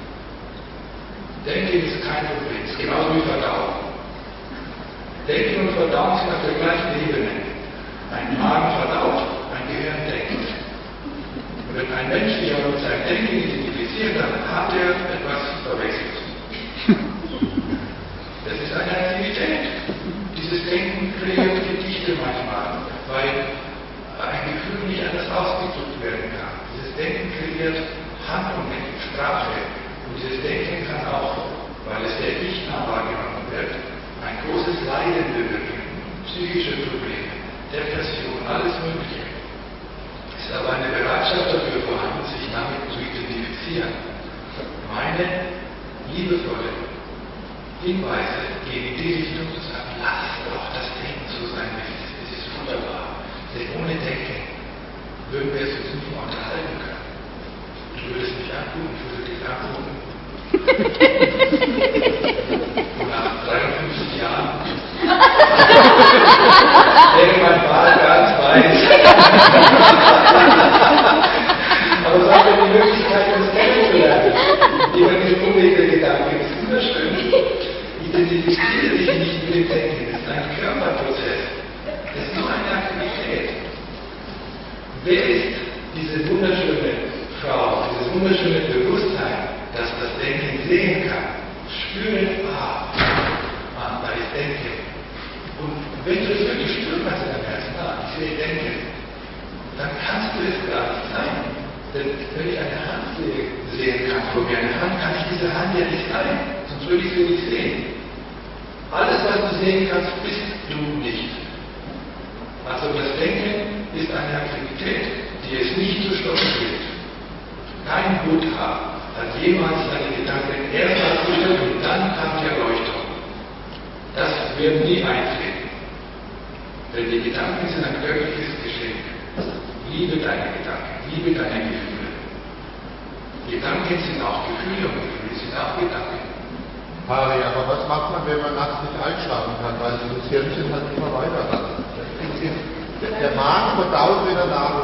Denken ist kein Problem, es ist genauso wie Verdauung. Denken und Verdauung sind auf der gleichen Ebene. Ein Magen verdaut, ein Gehirn denkt. Und wenn ein Mensch sich aber mit seinem Denken identifiziert, dann hat er etwas verwechselt. Das ist eine Aktivität. Dieses Denken kreiert Gedichte manchmal, weil ein Gefühl nicht anders ausgedrückt werden kann. Dieses Denken kreiert Handlungen, Sprache. Und dieses Denken kann auch, weil es der Ich-nah wahrgenommen wird, ein großes Leiden bewirken. Psychische Probleme, Depression, alles Mögliche. Es ist aber eine Bereitschaft dafür vorhanden, sich damit zu identifizieren. Meine liebevolle Hinweise gehen in die Richtung zu sagen, lass doch das Denken so sein, wie es ist. Es ist wunderbar. Denn ohne Denken würden wir es uns nicht mehr unterhalten können. Du würdest mich angucken, ich würde dich angucken. Und nach 53 Jahren wäre mein Bart ganz weiß. Aber es hat mir die Möglichkeit, uns kennenzulernen. Über diese unbedingte Gedanken. Das ist wunderschön. Identifiziere dich nicht mit dem Denken. Das ist ein Körperprozess. Das ist nur eine Aktivität. Wer ist diese wunderschöne Frau, dieses wunderschöne Bewusstsein, das das Denken sehen kann? Spüre, da ist Denken. Und wenn du es wirklich spüren kannst in deinem Herzen, ich sehe Denken, dann kannst du es gar nicht sein. Denn wenn ich eine Hand sehen kann, vor mir eine Hand, kann ich diese Hand ja nicht sein, sonst würde ich sie nicht sehen. Alles, was du sehen kannst, bist du nicht. Also das Denken ist eine Aktivität, die es nicht zu stoppen gilt. Kein Buddha hat jemals seine Gedanken erst abgestellt und dann kam die Erleuchtung. Das wird nie eintreten. Denn die Gedanken sind ein göttliches Geschenk. Liebe deine Gedanken, liebe deine Gefühle. Gedanken sind auch Gefühle und Gefühle sind auch Gedanken. Harry, aber was macht man, wenn man nachts nicht einschlafen kann? Weil das Hirnchen halt immer weiter hat. Der Magen verdaut, wenn er Nahrung hat. Ja?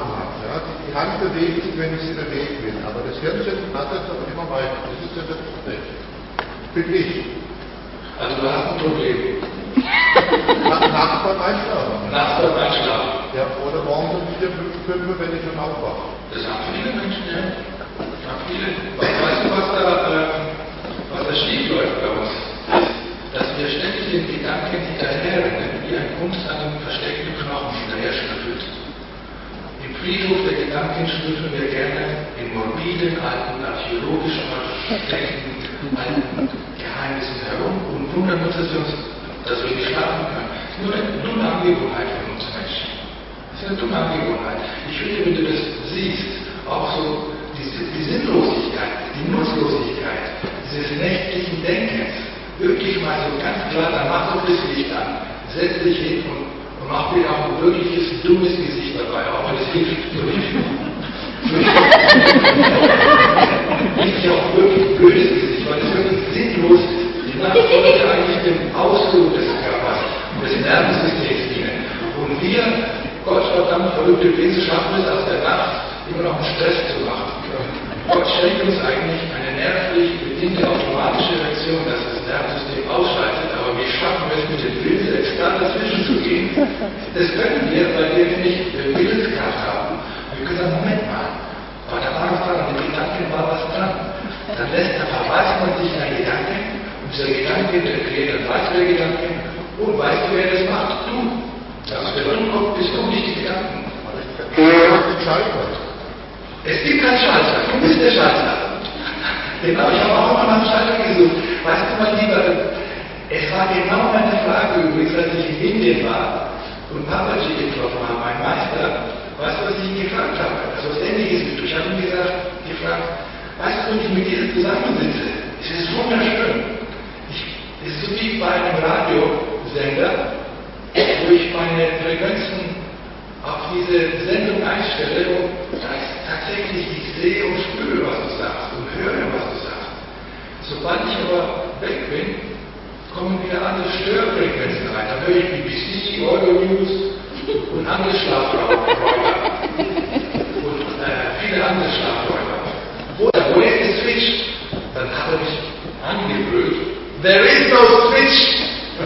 Ja, die Hand bewegt sich, wenn ich sie bewegen will, aber das Hirnchen flattert doch immer weiter. Das ist ja das Problem. Bin ich. Also du hast ein Problem. Nachts beim Einschlafen. Nachts beim Einschlafen. Ja, oder morgens um 4, 5 Uhr, wenn ich schon aufwache. Das haben viele Menschen, ja. Das haben viele. Weißt du, was da schief läuft bei uns? Dass wir ständig den Gedanken hinterherrennen, wie ein Hund einem versteckten Knochen hinterher schnüffelt. Im Friedhof der Gedanken schnüffeln wir gerne in morbiden, alten, archäologisch versteckten, alten Geheimnissen herum und wundern uns, dass wir nicht schlafen können. Das ist nur eine dumme Angewohnheit von uns Menschen. Das ist eine dumme Angewohnheit. Ich finde, wenn du das siehst, auch so die Sinnlosigkeit, die Nutzlosigkeit dieses nächtlichen Denkens, wirklich mal so ganz klar, dann mach doch das Licht an, setz dich hin und mach dir auch ein wirkliches dummes Gesicht dabei, auch wenn es hilft. Nicht auch wirklich blödes Gesicht, weil es wirklich sinnlos ist. Die Nacht sollte eigentlich dem Ausruhen des Körpers und des Nervensystems dienen. Und wir, Gottverdammt verrückte Wesen, schaffen es aus der Nacht immer noch einen Stress zu machen. Gott schenkt uns eigentlich eine nervlich bedingte automatische Reaktion, dass das Nervensystem ausschaltet, aber wir schaffen es mit dem Willen selbst da dazwischen zu gehen. Das können wir, weil wir nämlich Willenskraft haben. Wir können sagen, Moment mal, aber da war was dran, an den Gedanken war was dran. Dann verweist man sich in einen Gedanken und dieser Gedanke, der kreiert dann weitere Gedanken und weißt du, wer das macht? Du. Also der Dummkopf bist du, nicht die Gedanken. Es gibt keinen Schalter, du bist der Schalter. Genau, ich habe auch immer nach einem Schalter gesucht. Weißt du, mein Lieber, es war genau meine Frage übrigens, als ich in Indien war und Papaji getroffen habe, mein Meister. Weißt du, was ich ihn gefragt habe? Also was Ähnliches mit. Ich habe ihn gefragt, weißt du, wenn ich mit dir zusammensitze, es ist wunderschön. Es ist so wie bei einem Radiosender, wo ich meine Frequenzen auf diese Sendung einstelle und tatsächlich ich sehe und spüre, was du sagst und höre, was du sagst. Sobald ich aber weg bin, kommen wieder andere Störfrequenzen rein. Dann höre ich BBC, Euronews und andere Schlafräume und viele andere Schlafräume. Oder wo ist der Switch? Dann hat er mich angebrüllt. There is no switch.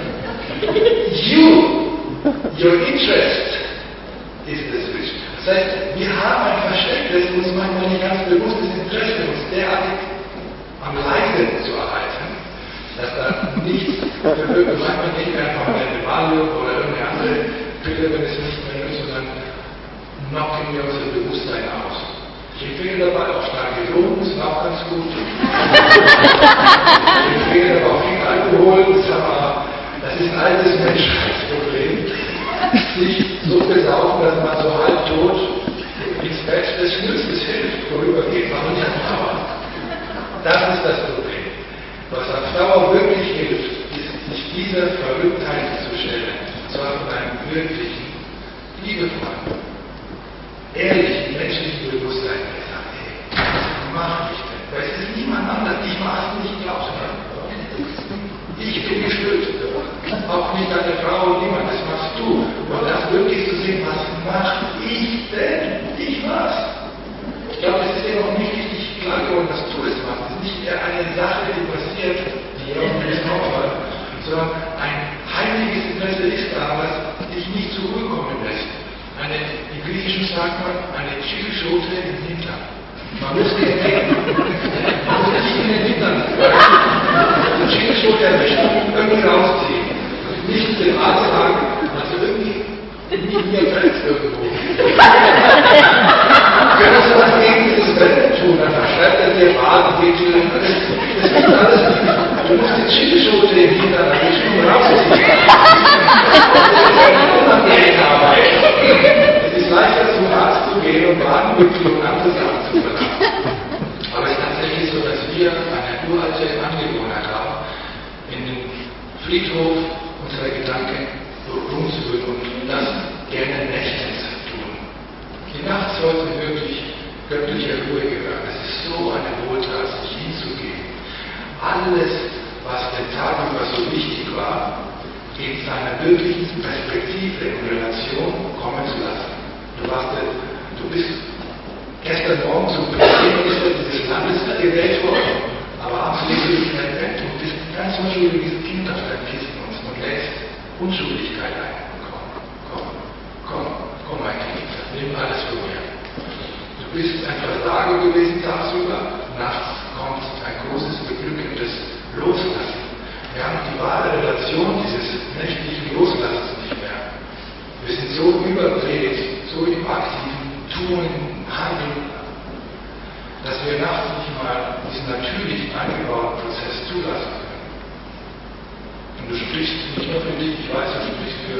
Your interest is the switch. Das heißt, wir haben ein verstecktes, uns manchmal nicht ganz bewusstes Interesse, uns derartig am Leiden zu erhalten, dass da nichts verwirkt. Manchmal nehmen wir einfach eine Valium oder irgendeine andere Pille, wenn es nicht mehr ist, und dann knocken wir unser Bewusstsein aus. Ich empfehle dabei auch starke Drogen, das ist auch ganz gut. Ich empfehle aber auch viel Alkohol, das ist ein altes Menschheitsproblem. Sich so besaufen, dass man so halbtot ins Bett, das nützt, das hilft, vorübergehend, aber nicht auf Dauer. Das ist das Problem. Was auf Dauer wirklich hilft, ist, sich dieser Verrücktheit zu stellen. Und zwar von einem wirklichen, liebevollen, ehrlichen, menschlichen Bewusstsein, der sagt, hey, was mach ich denn? Weil es ist niemand anderes, ich mach es nicht, glaubst du mir. Ich bin die Schuld. Auch nicht deine Frau, niemand, das machst du. Und das wirklich zu sehen, was mach ich denn? Ich mach's. Ich glaube, es ist dir noch nicht richtig klar geworden, dass du es machst. Es ist nicht eher eine Sache, die passiert, die irgendwie aufhört, sondern ein heiliges Interesse ist da, was dich nicht zur Ruhe kommen lässt. Im Griechischen sagt man, eine Chilischote im Hintern. Man muss nicht in den Hintern die Chilischote erwischen und irgendwie rausziehen. Nicht den Arzt sagen, also irgendwie mir brennt irgendwo. Können Sie was gegen dieses Brennen tun? Dann verschreibt er dir Wadenwickel. Das geht alles nicht. Du musst die Chilischote im Hintern erwischen und rausziehen. Das ist eine unangenehme Arbeit. Es ist leichter zum Arzt zu gehen und Wadenwickel und andere Sachen zu verlangen. Aber es ist tatsächlich so, dass wir eine uralte Angewohnheit haben, in den Friedhof unserer Gedanken rumzuwühlen und das gerne nächtens tun. Die Nacht sollte wirklich göttlicher Ruhe gehören. Es ist so eine Wohltat, sich hinzugeben. Alles, was den Tag über so wichtig war, in seiner wirklichen Perspektive und Relation kommen zu lassen. Du bist gestern Morgen zum Premierminister dieses Landes gewählt worden, aber absolut nicht weg und bist ganz unschuldiges Kind auf deinen Kisten und lässt Unschuldigkeit ein. Komm, mein Kind, nimm alles von mir. Du bist ein Versager gewesen tagsüber, nachts kommt ein großes, beglückendes Loslassen. Wir haben die wahre Relation dieses nächtlichen Loslassens nicht mehr. Wir sind so überdreht, so im aktiven Tun, Handeln, dass wir nachts nicht mal diesen natürlichen eingebauten Prozess zulassen können. Und du sprichst nicht nur für dich, ich weiß, du sprichst für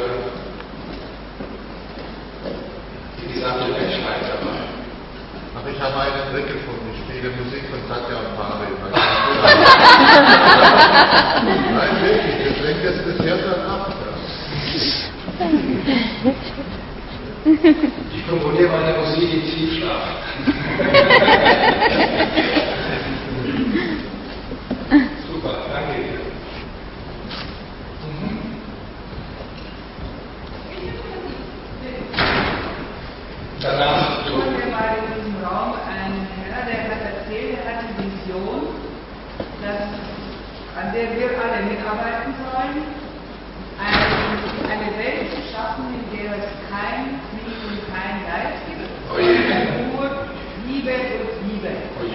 die gesamte Menschheit dabei. Aber ich habe einen Trick gefunden, ich spiele Musik von Tatja und Pari. Nein, wirklich, das lenkt jetzt das Herz dann ab. Ich komponiere meine Musik im Tiefschlaf. Super, danke dir. Danach. Mir war in diesem Raum ein Herr, der hat erzählt, er hat die Vision, an der wir alle mitarbeiten sollen, eine Welt zu schaffen, in der es kein Krieg und kein Leid gibt, sondern nur Liebe und Liebe.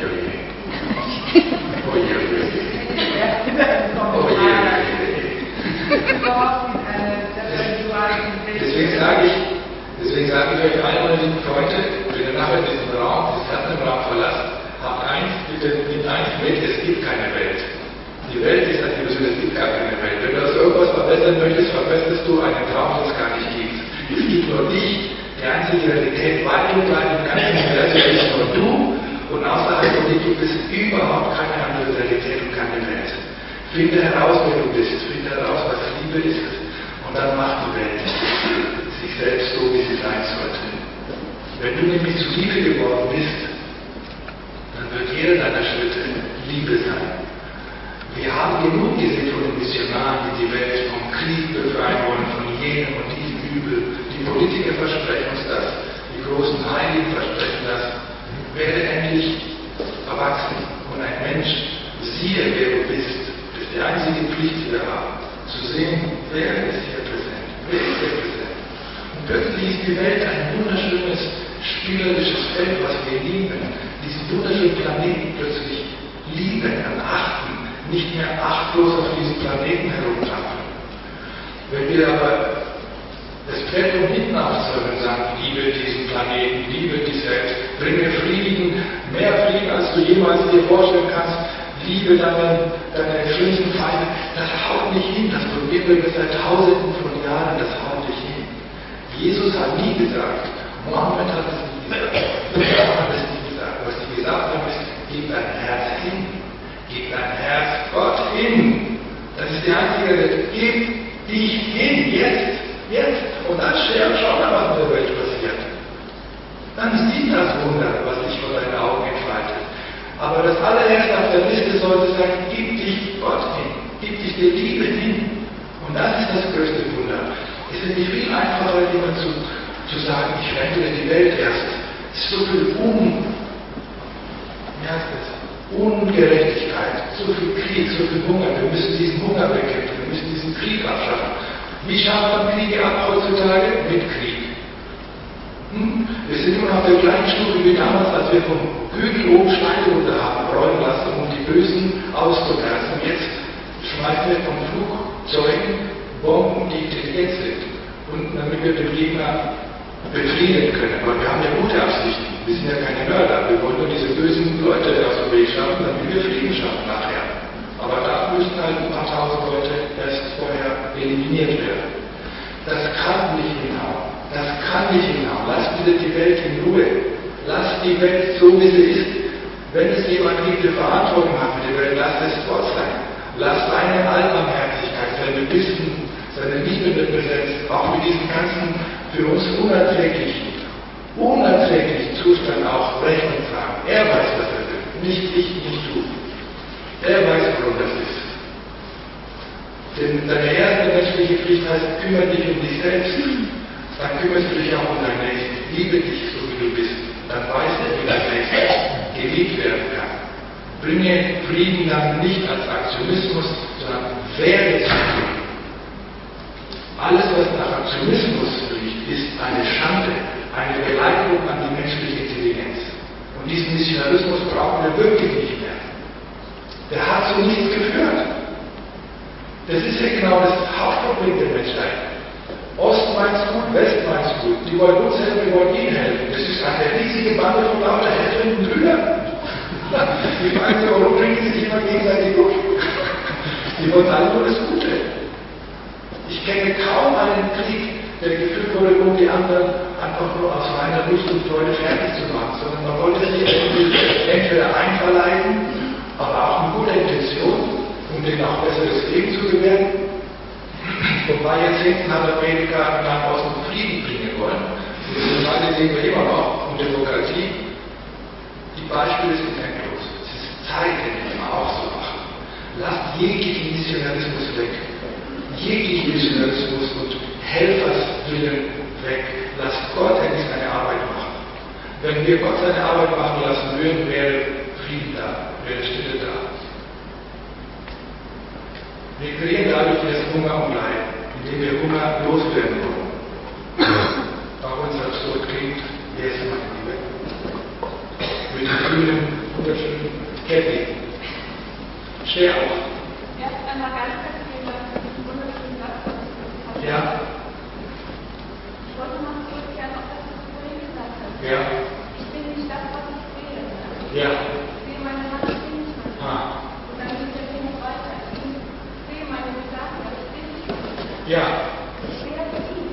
Deswegen sage ich euch alle, meine lieben Freunde, wenn ihr nachher diesen Raum, diesen Herzenraum verlasst, habt eins, bitte nehmt eins mit, es gibt keine Welt. Die Welt ist eine Illusion, es gibt gar keine Welt. Wenn du aus irgendwas verbessern möchtest, verbesserst du einen Traum, den es gar nicht gibt. Es gibt nur dich, die einzige Realität, weit und breit im ganzen Universum ist nur du, und außerhalb von dir gibt es überhaupt keine andere Realität und keine Welt. Finde heraus, wer du bist, finde heraus, was Liebe ist, und dann mach die Welt sich selbst so, wie sie sein sollte. Wenn du nämlich zu Liebe geworden bist, dann wird jeder deiner Schritte Liebe sein. Wir haben genug gesehen von den Missionaren, die die Welt vom Krieg befreien wollen, von jenem und diesem Übel. Die Politiker versprechen uns das, die großen Heiligen versprechen das. Werde endlich erwachsen und ein Mensch, siehe, wer du bist. Das ist die einzige Pflicht, die wir haben, zu sehen, wer ist hier präsent, wer ist hier präsent. Und plötzlich ist die Welt ein wunderschönes, spielerisches Feld, was wir lieben. Diesen wunderschönen Planeten plötzlich lieben, achten, nicht mehr achtlos auf diesem Planeten herumtrampeln. Wenn wir aber das Pferd von hinten aufzäumen und sagen, liebe diesen Planeten, liebe dich selbst, bringe Frieden, mehr Frieden, als du jemals dir vorstellen kannst, liebe deine schlimmsten Feinde, das haut nicht hin, das probieren wir seit Tausenden von Jahren, das haut nicht hin. Jesus hat nie gesagt, Mohammed hat es nie gesagt, Buddha hat es nie gesagt, was sie gesagt haben ist, gib dein Herz hin, gib dein Herz Gott hin. Das ist die einzige Welt. Gib dich hin, jetzt. Und dann schau mal, was in der Welt passiert. Dann sieht das Wunder, was sich vor deinen Augen entfaltet. Aber das allererste auf der Liste sollte sein, gib dich Gott hin, gib dich der Liebe hin. Und das ist das größte Wunder. Es ist nicht viel einfacher, jemand zu sagen, ich verändere die Welt erst. Es ist so viel Ungerechtigkeit, so viel Krieg, so viel Hunger. Wir müssen diesen Hunger bekämpfen, wir müssen diesen Krieg abschaffen. Wie schafft man Kriege ab heutzutage? Mit Krieg. Wir sind immer auf der gleichen Stufe wie damals, als wir vom Hügel oben Steine runter haben rollen lassen, um die Bösen auszumerzen. Jetzt schmeißen wir von Flugzeugen Bomben, die intelligent sind. Und damit wir den Gegner befrieden können. Aber wir haben ja gute Absichten. Wir sind ja keine Mörder. Wir wollen nur diese bösen Leute aus dem Weg schaffen, damit wir Frieden schaffen nachher. Aber da müssen halt ein paar tausend Leute erst vorher eliminiert werden. Das kann nicht hinhauen. Das kann nicht hinhauen. Lass bitte die Welt in Ruhe. Lass die Welt so, wie sie ist. Wenn es jemand gibt, der Verantwortung hat für die Welt, lass es Gott sein. Lass seine Allbarmherzigkeit, seine Wissen, seine liebende Präsenz, auch mit diesem ganzen für uns unerträglichen Zustand auch Rechnung tragen. Er weiß, was er will. Nicht ich, nicht du. Er weiß, warum das ist. Denn deine erste menschliche Pflicht heißt, kümmere dich um dich selbst. Dann kümmerst du dich auch um deinen Nächsten. Liebe dich, so wie du bist. dann weiß er, wie das nächste gelebt werden kann. Bringe Frieden dann nicht als Aktionismus, sondern werde zu Frieden. Alles, was nach Aktionismus riecht, ist eine Schande, eine Beleidigung an die menschliche Intelligenz. Und diesen Missionarismus brauchen wir wirklich nicht mehr. Der hat zu nichts geführt. Das ist ja genau das Hauptproblem der Menschheit. Ost meint's gut, West meint's gut. Die wollen uns helfen, wir wollen ihnen helfen. Das ist eine riesige Bande von lauter helfenden Brüdern. Die fragen sich, warum bringen sie sich immer gegenseitig um? Die wollen alle nur das Gute. Ich kenne kaum einen Krieg, der geführt wurde, um die anderen einfach nur aus reiner Lust und Freude fertig zu machen, sondern man wollte sich irgendwie entweder einverleiben, aber auch mit guter Intention, um denen auch besseres Leben zu gewähren. Vor ein paar Jahrzehnten hat Amerika nach Osten Frieden bringen wollen. Und das Zweite sehen wir immer noch, und Demokratie. Die Beispiele sind endlos. Es ist Zeit, den wir auch so machen. Lasst jeglichen Missionarismus weg. Jeglichen Missionarismus und Helferswillen weg. Lasst Gott endlich seine Arbeit machen. Wenn wir Gott seine Arbeit machen lassen würden, wäre Frieden da, wäre Stille da. Wir kreieren dadurch jetzt Hunger und Leid, indem wir Hunger loswerden wollen. Auch wenn es absurd klingt, yes, meine Liebe. Mit den grünen, wunderschönen Käppchen. Steh auf. Erst einmal ganz vielen Dank für diesen wunderschönen Satz. Ja. Ich wollte mal zurückkehren auf das, was du vorhin gesagt hast. Ja. Ich bin nicht das, was ich sehe. Ja. Ich sehe meine Hand, ich bin nicht meine Hand. Und dann geht der Weg weiter. Ich sehe meine Gedanken, aber ich bin nicht meine Gedanken. Ja. Wer sieht?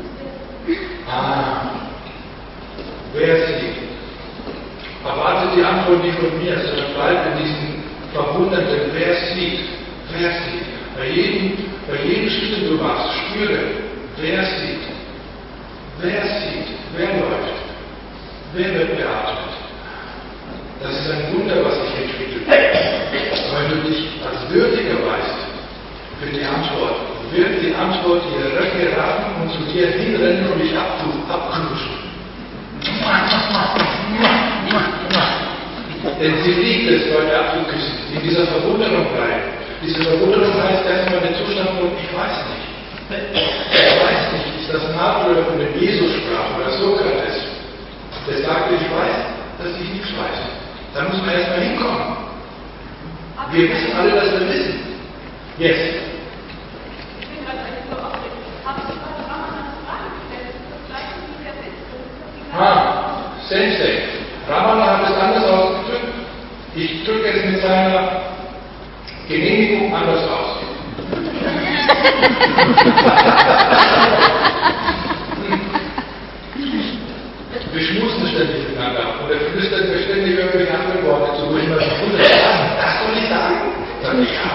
Wer sieht? Erwartet die Antwort nicht von mir, sondern bleibt in diesem verwundernden Wer sieht? Wer sieht? Bei jedem Schritt, den du machst, spüre, wer sieht? Wer sieht? Wer läuft? Wer wird beatmet? Das ist ein Wunder, was sich entwickelt. Wenn du dich als würdiger weißt für die Antwort, wird die Antwort ihre Röcke raffen und zu dir hinrennen und dich abknutschen. Denn sie liebt es, Leute abzuküssen, in dieser Verwunderung bleiben. Diese Verwunderung heißt erstmal der Zustand von ich weiß nicht. Ich weiß nicht, ist das Nachfolger von dem Jesus sprach oder Sokrates. Der sagte, ich weiß, dass ich nichts weiß. Da muss man erstmal hinkommen. Wir wissen alle, dass wir wissen. Yes. Ich bin gerade so aufgeregt. Habe ich gerade Ramanas Frage gestellt? Das ist das gleiche wie der Witz. Same. Ramana hat es anders ausgedrückt. Ich drücke es mit seiner Genehmigung anders aus. Wir schmusen ständig miteinander und er flüstert mir ständig irgendwelche anderen Worte zu, wo ich mal wundere, das soll ich sagen? Sag ich, ja.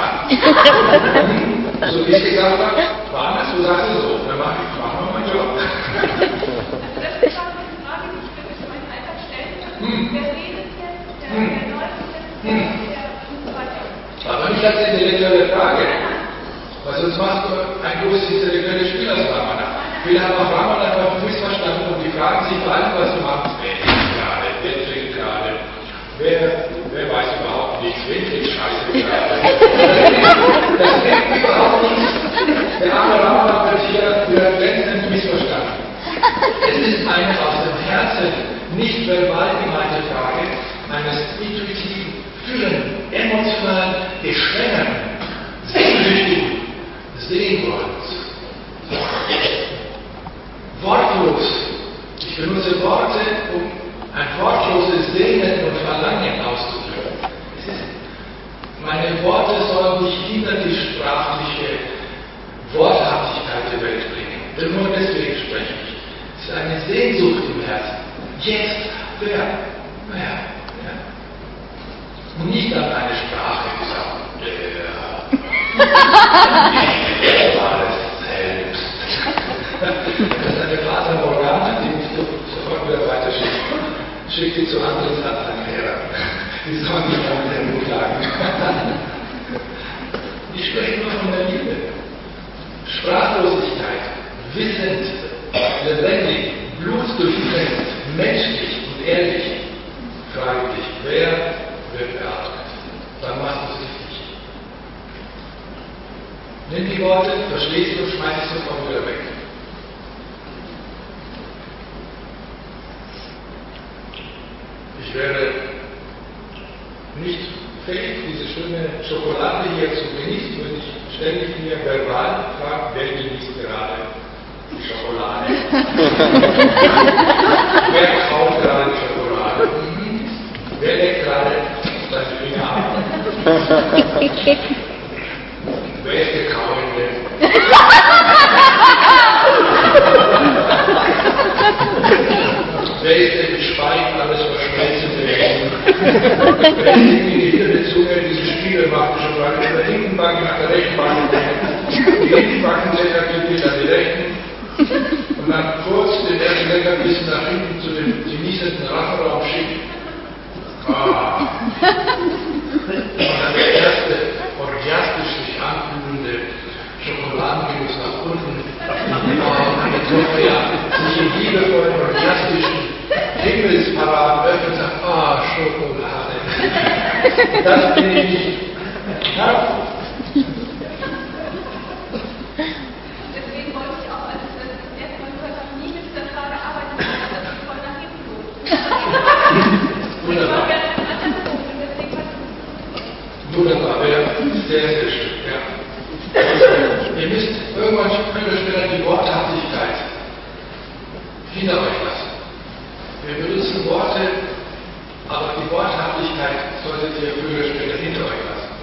So wie ich gesagt habe, war das, du sagst es so, dann mach ich meinen Job. Also das ist auch eine Frage, die ich für meinen Alltag stellen kann. Wer redet jetzt, der läuft jetzt, der und so weiter. Aber nicht als intellektuelle Frage. Weil sonst machst du ein großes intellektuelles Spiel aus Ramana. Viele haben auch Ramana einfach missverstanden und die fragen sich vor allem, was du machst. Wer isst gerade? Wer trinkt gerade? Wer weiß überhaupt nichts? Wen trinkt Scheiße gerade? Das bringt überhaupt nichts. Der arme Ramana wird hier glänzend missverstanden. Es ist eine aus dem Herzen nicht verbal gemeinte Frage eines intuitiven, fühlenden, emotional geschwängerten, sehnsüchtigen Sehenwollens. Wortlos. Ich benutze Worte, um ein wortloses Sehnen und Verlangen auszudrücken. Meine Worte sollen nicht hinter die sprachliche Worthaftigkeit der Welt bringen. Denn nur deswegen spreche ich. Es ist eine Sehnsucht im Herzen. Jetzt, wer? Und nicht an eine Sprache gesagt. Der war es selbst. Das ist eine Fata Morgana, die mich sofort wieder weiterschickt. Schickt sie zu anderen Satanerklärern. Die sollen sich damit herumklagen. Ich spreche nur von der Liebe. Sprachlosigkeit, wissend, lebendig, blutdurchtrennt, menschlich und ehrlich. frage dich, wer wird beatmet? Dann machst du es richtig. Nimm die Worte, verstehst du und schmeiß es sofort wieder weg. Ich wäre nicht fähig, diese schöne Schokolade hier zu genießen, wenn ich ständig mir verbal frage, wer genießt gerade die Schokolade? Wer kaut gerade die Schokolade? Wer leckt gerade seine Finger ab? Wer ist der Kauende? Wer ist der Gespeicht, alles verschmelzende Essen? Wer ist die hintere Zunge, diese Spiegelbacke, schon mal mit der linken Backe nach der rechten Backe bringen? Die linken Backenzähler geht an die rechten und dann kurz den ersten Leckerbissen nach hinten zu dem genießenden Rachenraum schicken. Ah. Und dann der erste orgiastisch sich anfühlende Schokoladengenuss nach unten. Meine Tochter ja sich in liebevollen orgiastischen Himmelsparaden öffnet und sagt, Schokolade. Das bin ich nicht. Ja? Deswegen wollte ich auch, als ich das erste Mal gehört habe, nie mit dieser Frage arbeiten, dass ich voll nach hinten los. Wunderbar. Wunderbar, ja. Sehr, sehr schön. Ja. Ihr müsst irgendwann früher oder später die Worthaftigkeit hinter euch lassen. Wir benutzen Worte, aber die Worthaftigkeit solltet ihr früher oder später hinter euch lassen.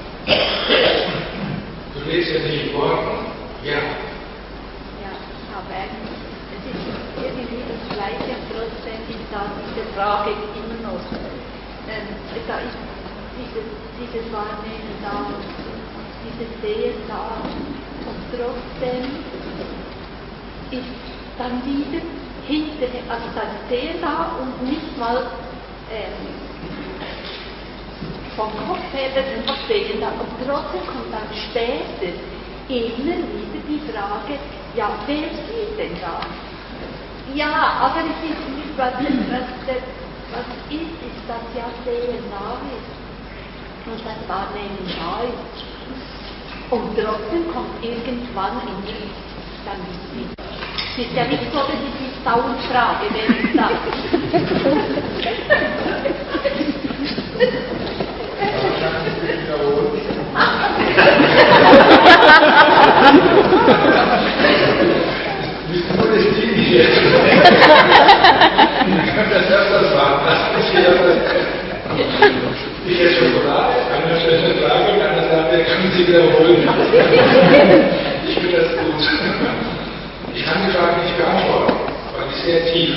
Du lebst ja nicht in Worten. Ja. Ja, aber es ist irgendwie das Gleiche, trotzdem ist da diese Frage immer noch. Da ist dieses Wahrnehmen da, dieses Sehen da, und trotzdem ist dann wieder hinterher, also das Sehen da und nicht mal vom Kopf her das einfach Sehen da, und trotzdem kommt dann später immer wieder die Frage, ja, wer sieht denn da? Ja, aber es ist nicht, was ist, dass ja Sehen da ist und das Wahrnehmen da ist. Und trotzdem kommt irgendwann in die, dann es ist ja nicht so, dass ich mich dauernd frage, wer ist da? Wie cool ist die jetzt? Ich kann das öfters machen. Ich esse Schokolade, einer stellt eine Frage und einer sagt, er kann sie wiederholen. Ich finde das gut. Ich kann die Frage nicht beantworten, weil die ist sehr tief.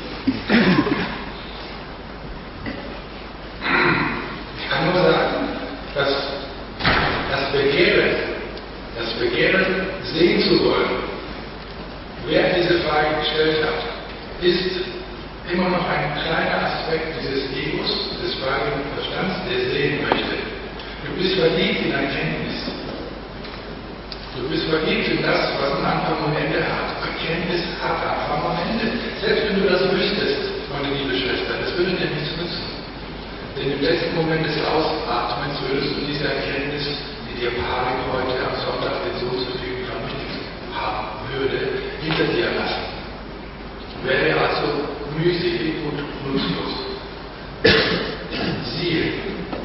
Ich kann nur sagen, dass das Begehren, sehen zu wollen, wer diese Frage gestellt hat, ist immer noch ein kleiner Aspekt dieses Egos, des fragenden Verstands, der sehen möchte. Du bist verliebt in Erkenntnis. Du bist verliebt in das, was einen Anfang und Ende hat. Erkenntnis hat Anfang und Ende. Selbst wenn du das wüsstest, meine liebe Schwester, das würde dir nichts nützen. Denn im letzten Moment des Ausatmens würdest du diese Erkenntnis, die dir Parik heute am Sonntag den Sohn zur Verfügung vermittelt haben würde, hinter dir lassen. Wäre also mühselig und nutzlos. Siehe,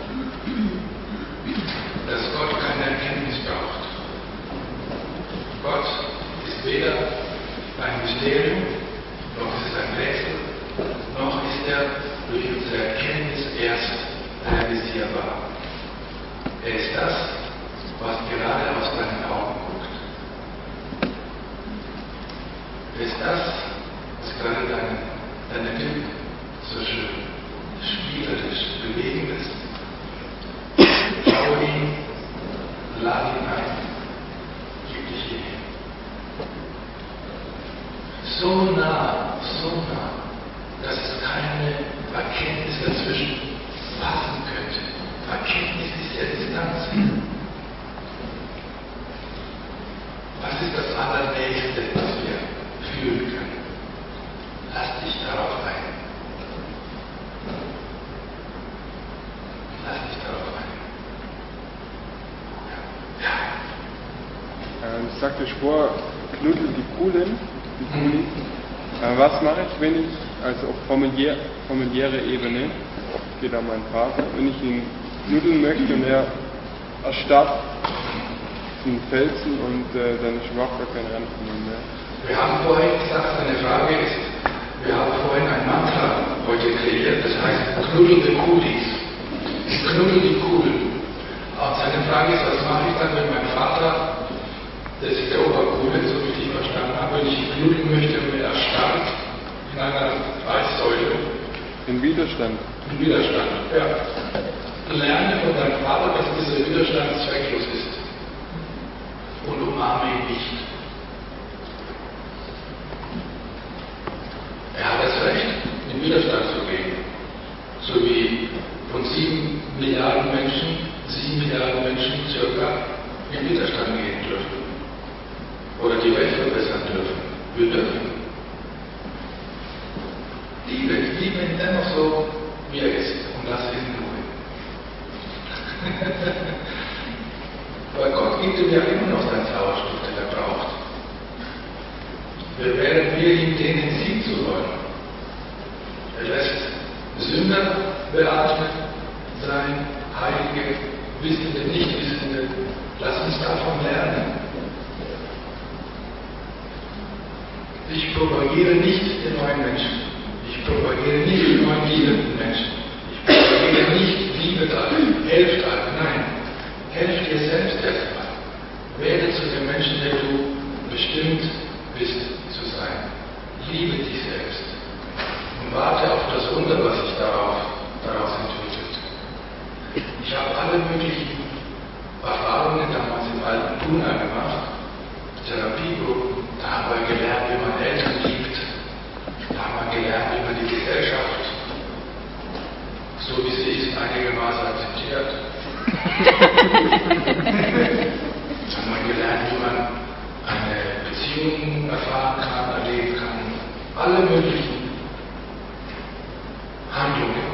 dass Gott keine Erkenntnis braucht. Gott ist weder ein Mysterium, noch ist es ein Rätsel, noch ist er durch unsere Erkenntnis erst realisierbar. Er ist das, was gerade aus deinen Augen guckt. Er ist das, was gerade deine Lippen so schön spielerisch bewegen lässt. Schau ihn, lade ihn ein, gib dich hin. So nah, dass es keine Erkenntnis dazwischen passen könnte. Erkenntnis ist ja Distanz. Was ist das Allernächste, was wir fühlen können? Lass dich darauf ein. sagte vor, knuddel die Coolen, die Coolis. Was mache ich, wenn ich, also auf familiäre Ebene, geht an meinen Vater, wenn ich ihn knuddeln möchte und er erstarrt zum Felsen und dann ist überhaupt gar kein Rennen von ihm mehr. Wir haben vorhin gesagt, eine Frage ist, wir haben vorhin ein Mantra heute kreiert, das heißt knuddel die Coolis. Knuddel die Coolen. Und seine Frage ist, was mache ich dann, wenn mein Vater, das ist der Obercoole, so wie ich verstanden habe, wenn ich ihn knuddeln möchte und er erstarrt in einer Eissäule. In Widerstand. In Widerstand, ja. Lerne von deinem Vater, dass dieser Widerstand zwecklos ist. Und umarme ihn nicht. Er hat das Recht, in Widerstand zu gehen. So wie von 7 Milliarden Menschen, 7 Milliarden Menschen circa in Widerstand gehen dürfen. Oder die Welt verbessern dürfen. Wir dürfen. Liebe ihn dennoch so, wie er ist. Und lass ihn in Ruhe. Weil Gott gibt ihm ja immer noch seinen Sauerstoff, den er braucht. Während wir ihm den entziehen zu wollen. Er lässt Sünder beatmet sein, Heilige, Wissende, Nichtwissende. Lass uns davon lernen. Ich propagiere nicht den neuen Menschen. Ich propagiere nicht den neuen liebenden Menschen. Ich propagiere nicht Liebe da, helft allen. Nein, helft dir selbst erstmal. Werde zu dem Menschen, der du bestimmt bist zu sein. Liebe dich selbst. Und warte auf das Wunder, was sich daraus entwickelt. Ich habe alle möglichen Erfahrungen damals im alten Puna gemacht. Therapiegruppen, da haben wir gelernt, wie man Eltern liebt. Da haben wir gelernt, wie man die Gesellschaft, so wie sie ist, einigermaßen akzeptiert. Da haben wir gelernt, wie man eine Beziehung erfahren kann, erleben kann. Alle möglichen Handlungen.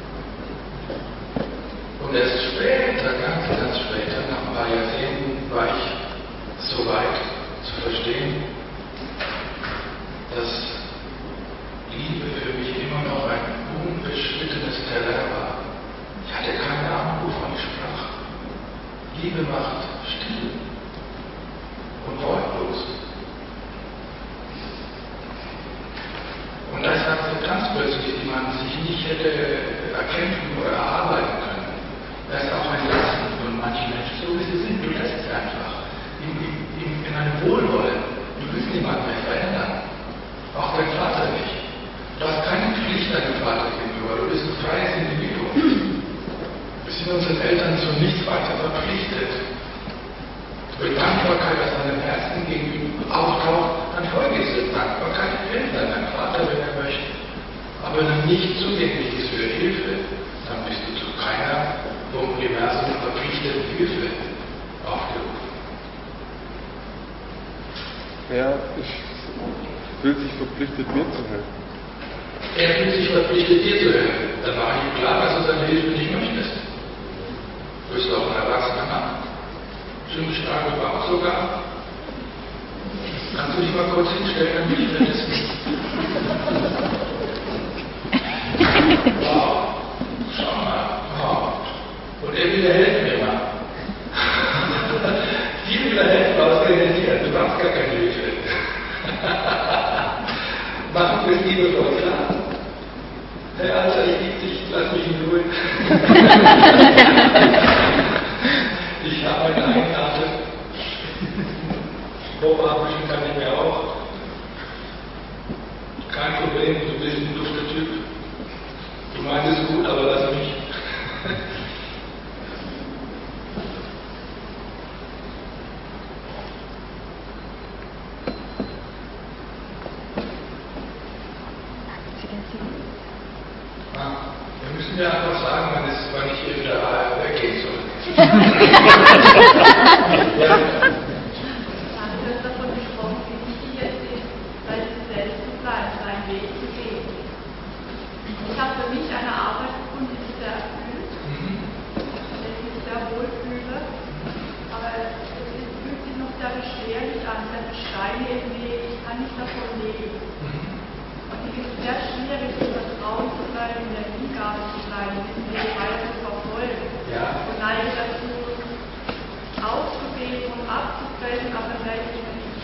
Und erst später, ganz später, nach ein paar Jahrzehnten, war ich so weit zu verstehen, dass Liebe für mich immer noch ein unbeschrittenes Terrain war. Ich hatte keine Ahnung, wovon ich sprach. Liebe macht still und wortlos. Und da ist Akzeptanz plötzlich, die man sich nicht hätte erkämpfen oder erarbeiten können. Da ist auch ein Lassen von manchen Menschen, so wie sie sind. Du lässt sie einfach. In einem Wohlwollen. Du willst niemanden mehr verändern. Auch dein Vater nicht. Du hast keine Pflicht deinem Vater gegenüber. Du bist ein freies Individuum. Wir sind unseren Eltern zu nichts weiter verpflichtet. Wenn Dankbarkeit aus deinem Herzen gegenüber auftaucht, dann folge dieser Dankbarkeit. Hilf deinem Vater, wenn er möchte. Aber wenn er nicht zugänglich ist für Hilfe, dann bist du zu keiner vom Universum verpflichteten Hilfe aufgerufen. Er fühlt sich verpflichtet, mir zu helfen. Er fühlt sich verpflichtet, dir zu helfen. Dann war ihm klar, dass du seine Hilfe nicht möchtest. Du bist auch ein erwachsener Mann. Ziemlich stark im Bauch sogar. Kannst du dich mal kurz hinstellen, damit ich das Wow. Schau mal. Wow. Und er will helfen immer. Dir will er helfen, ausgerechnet dir. Du brauchst gar keine Hilfe. Machen wir es liebevoll, klar. Hey Alter, ich liebe dich, lass mich in Ruhe. Ich habe meine eigene Atem. Hochapischen kann ich mir auch. Kein Problem, du bist ein dufter Typ. Du meinst es gut, aber lass mich. Wir müssen ja einfach sagen, wann ich hier wieder weggehen soll. Ja. Du hast davon gesprochen, wie wichtig es ist, bei sich selbst zu bleiben, seinen Weg zu gehen. Ich habe für mich eine Arbeit gefunden, die mich sehr erfüllt, in der ich mich sehr wohl fühle, aber es fühlt sich noch sehr schwer, nee, ich kann nicht davon leben. Und ich finde es sehr schwierig, im Vertrauen zu bleiben, in der Hingabe zu bleiben, diesen Weg weiter zu verfolgen. Und neige dazu, auszugeben und abzubrechen, aber gleichzeitig nicht.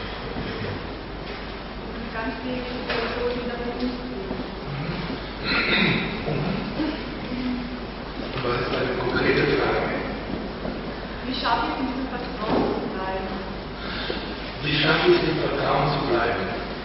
Und ganz viele Situationen, die damit umgehen. Was ist eine konkrete Frage? Wie schaffe ich es, in diesem Vertrauen zu bleiben? Wie schaffe ich es, im Vertrauen zu bleiben?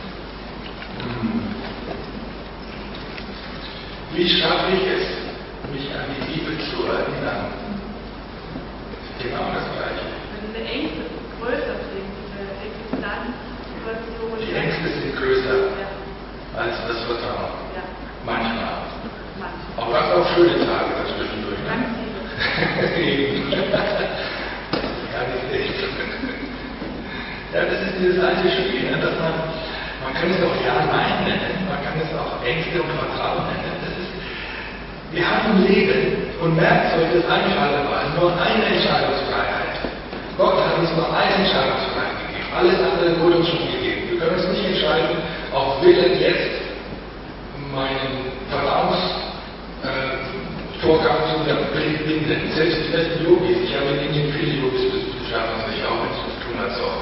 Wie schaffe ich es, mich an die Liebe zu erinnern? Genau das Gleiche. Diese Ängste größer sind, diese Existenzsituation. Die Ängste sind größer als das Vertrauen. Ja. Manchmal. Aber du hast auch schöne Tage dazwischendurch. Ganz viele. Eben. Gar nicht echt. Ja, das ist dieses alte Spiel, ne, dass man kann es auch Ja-Nein nennen, man kann es auch Ängste und Vertrauen nennen. Wir haben ein Leben und Werkzeug des Einschaltbaren, nur eine Entscheidungsfreiheit. Gott hat uns nur eine Entscheidungsfreiheit gegeben. Alles andere wurde uns schon gegeben. Wir können uns nicht entscheiden, auf Willen jetzt meinen Vertrauensvorgang zu binden. Selbst die besten Yogis, ich habe in Indien viele Yogis besucht, schaffen es nicht, auch wenn es zu tun hat, so.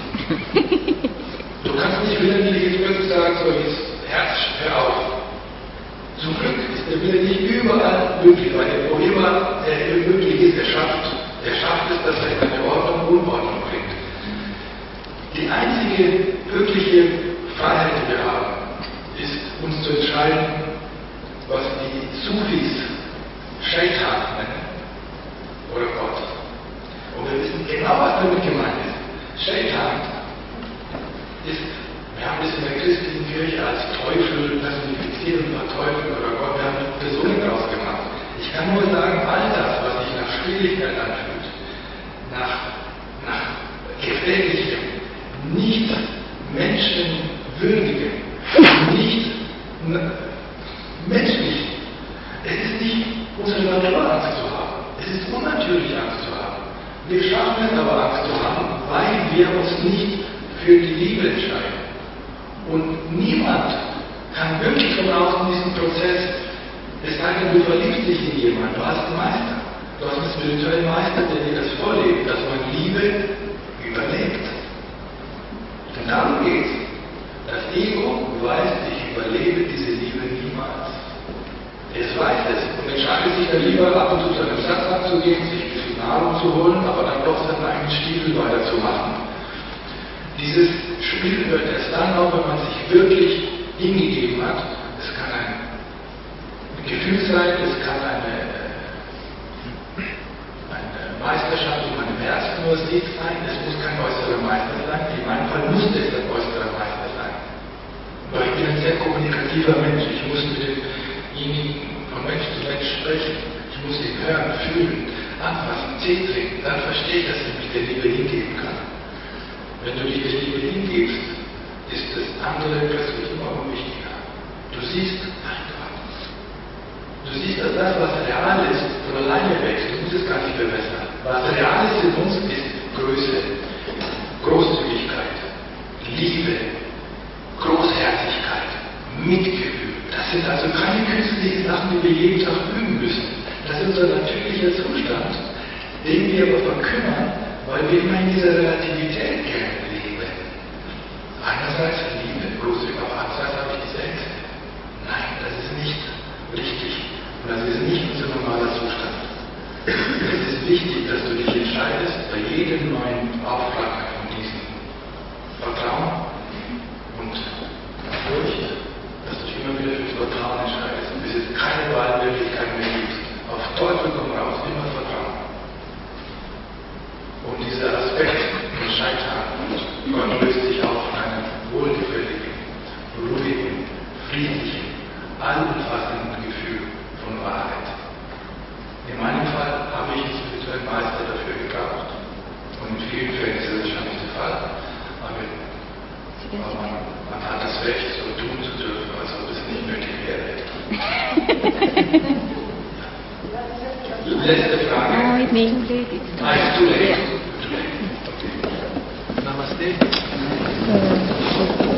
Du kannst nicht willentlich jetzt plötzlich sagen, so jetzt Herz, hör auf. Zum Glück ist der Wille nicht überall möglich, weil er wo immer er möglich ist, er schafft es, dass er eine Ordnung und Unordnung bringt. Die einzige wirkliche Freiheit, die wir haben, ist uns zu entscheiden, was die Sufis Shaitan nennen oder Gott. Und wir wissen genau, was damit gemeint ist. Shaitan ist, wir haben das in der christlichen Kirche als Teufel personifizieren, Teufel oder Gott, wir haben Personen draus gemacht. Ich kann nur sagen, all das, was sich nach Schwierigkeit anfühlt, nach gefährlichem, nicht menschenwürdigem, nicht menschlich. Es ist nicht unsere Natur, Angst zu haben. Es ist unnatürlich, Angst zu haben. Wir schaffen es aber, Angst zu haben, weil wir uns nicht für die Liebe entscheiden. Und niemand kann wirklich von außen diesen Prozess, es sei denn, du verliebst dich in jemanden, du hast einen Meister. Du hast einen spirituellen Meister, der dir das vorlebt, dass man Liebe überlebt. Und darum geht es. Das Ego weiß, ich überlebe diese Liebe niemals. Es weiß es und entscheidet sich dann lieber ab und zu zu einem Satz abzugehen, sich ein bisschen Nahrung zu holen, aber dann doch seinen eigenen Stiefel weiterzumachen. Dieses Spiel hört erst dann auf, wenn man sich wirklich hingegeben hat. Es kann ein Gefühl sein, es kann eine Meisterschaft in meinem Herzen nur sieht sein, es muss kein äußerer Meister sein, in meinem Fall musste es ein äußerer Meister sein. Weil ich bin ein sehr kommunikativer Mensch, ich muss mit demjenigen von Mensch zu Mensch sprechen, ich muss ihn hören, fühlen, anfassen, Tee trinken, dann verstehe ich, dass ich mich der Liebe hingeben kann. Wenn du dich der Liebe hingibst, ist das andere plötzlich immer wichtiger. Du siehst, nein Gott. Du siehst, dass das, was real ist, von alleine wächst. Du musst es gar nicht verbessern. Was real ist in uns, ist Größe, Großzügigkeit, Liebe, Großherzigkeit, Mitgefühl. Das sind also keine künstlichen Sachen, die wir jeden Tag üben müssen. Das ist unser natürlicher Zustand, den wir aber verkümmern, weil wir immer in dieser Relativität gerne leben. Einerseits Liebe, Großzügigkeit, aber andererseits habe ich diese Ängste. Nein, das ist nicht richtig. Und das ist nicht unser normaler Zustand. Es ist wichtig, dass du dich entscheidest, bei jedem neuen Auftrag von diesem Vertrauen und Furcht, dass du dich immer wieder fürs Vertrauen entscheidest, bis es keine Wahlmöglichkeit mehr gibt. Auf Teufel komm raus, immer Vertrauen. Und dieser Aspekt von Scheitern und Gott löst sich auf in einem wohlgefälligen, ruhigen, friedlichen, allumfassenden Gefühl von Wahrheit. In meinem Fall habe ich einen spirituellen Meister dafür gebraucht. Und in vielen Fällen ist das wahrscheinlich der Fall. Aber man hat das Recht, so tun zu dürfen, als ob es nicht nötig wäre. Letzte Frage. No, it's too late. Too late. Namaste. Ja.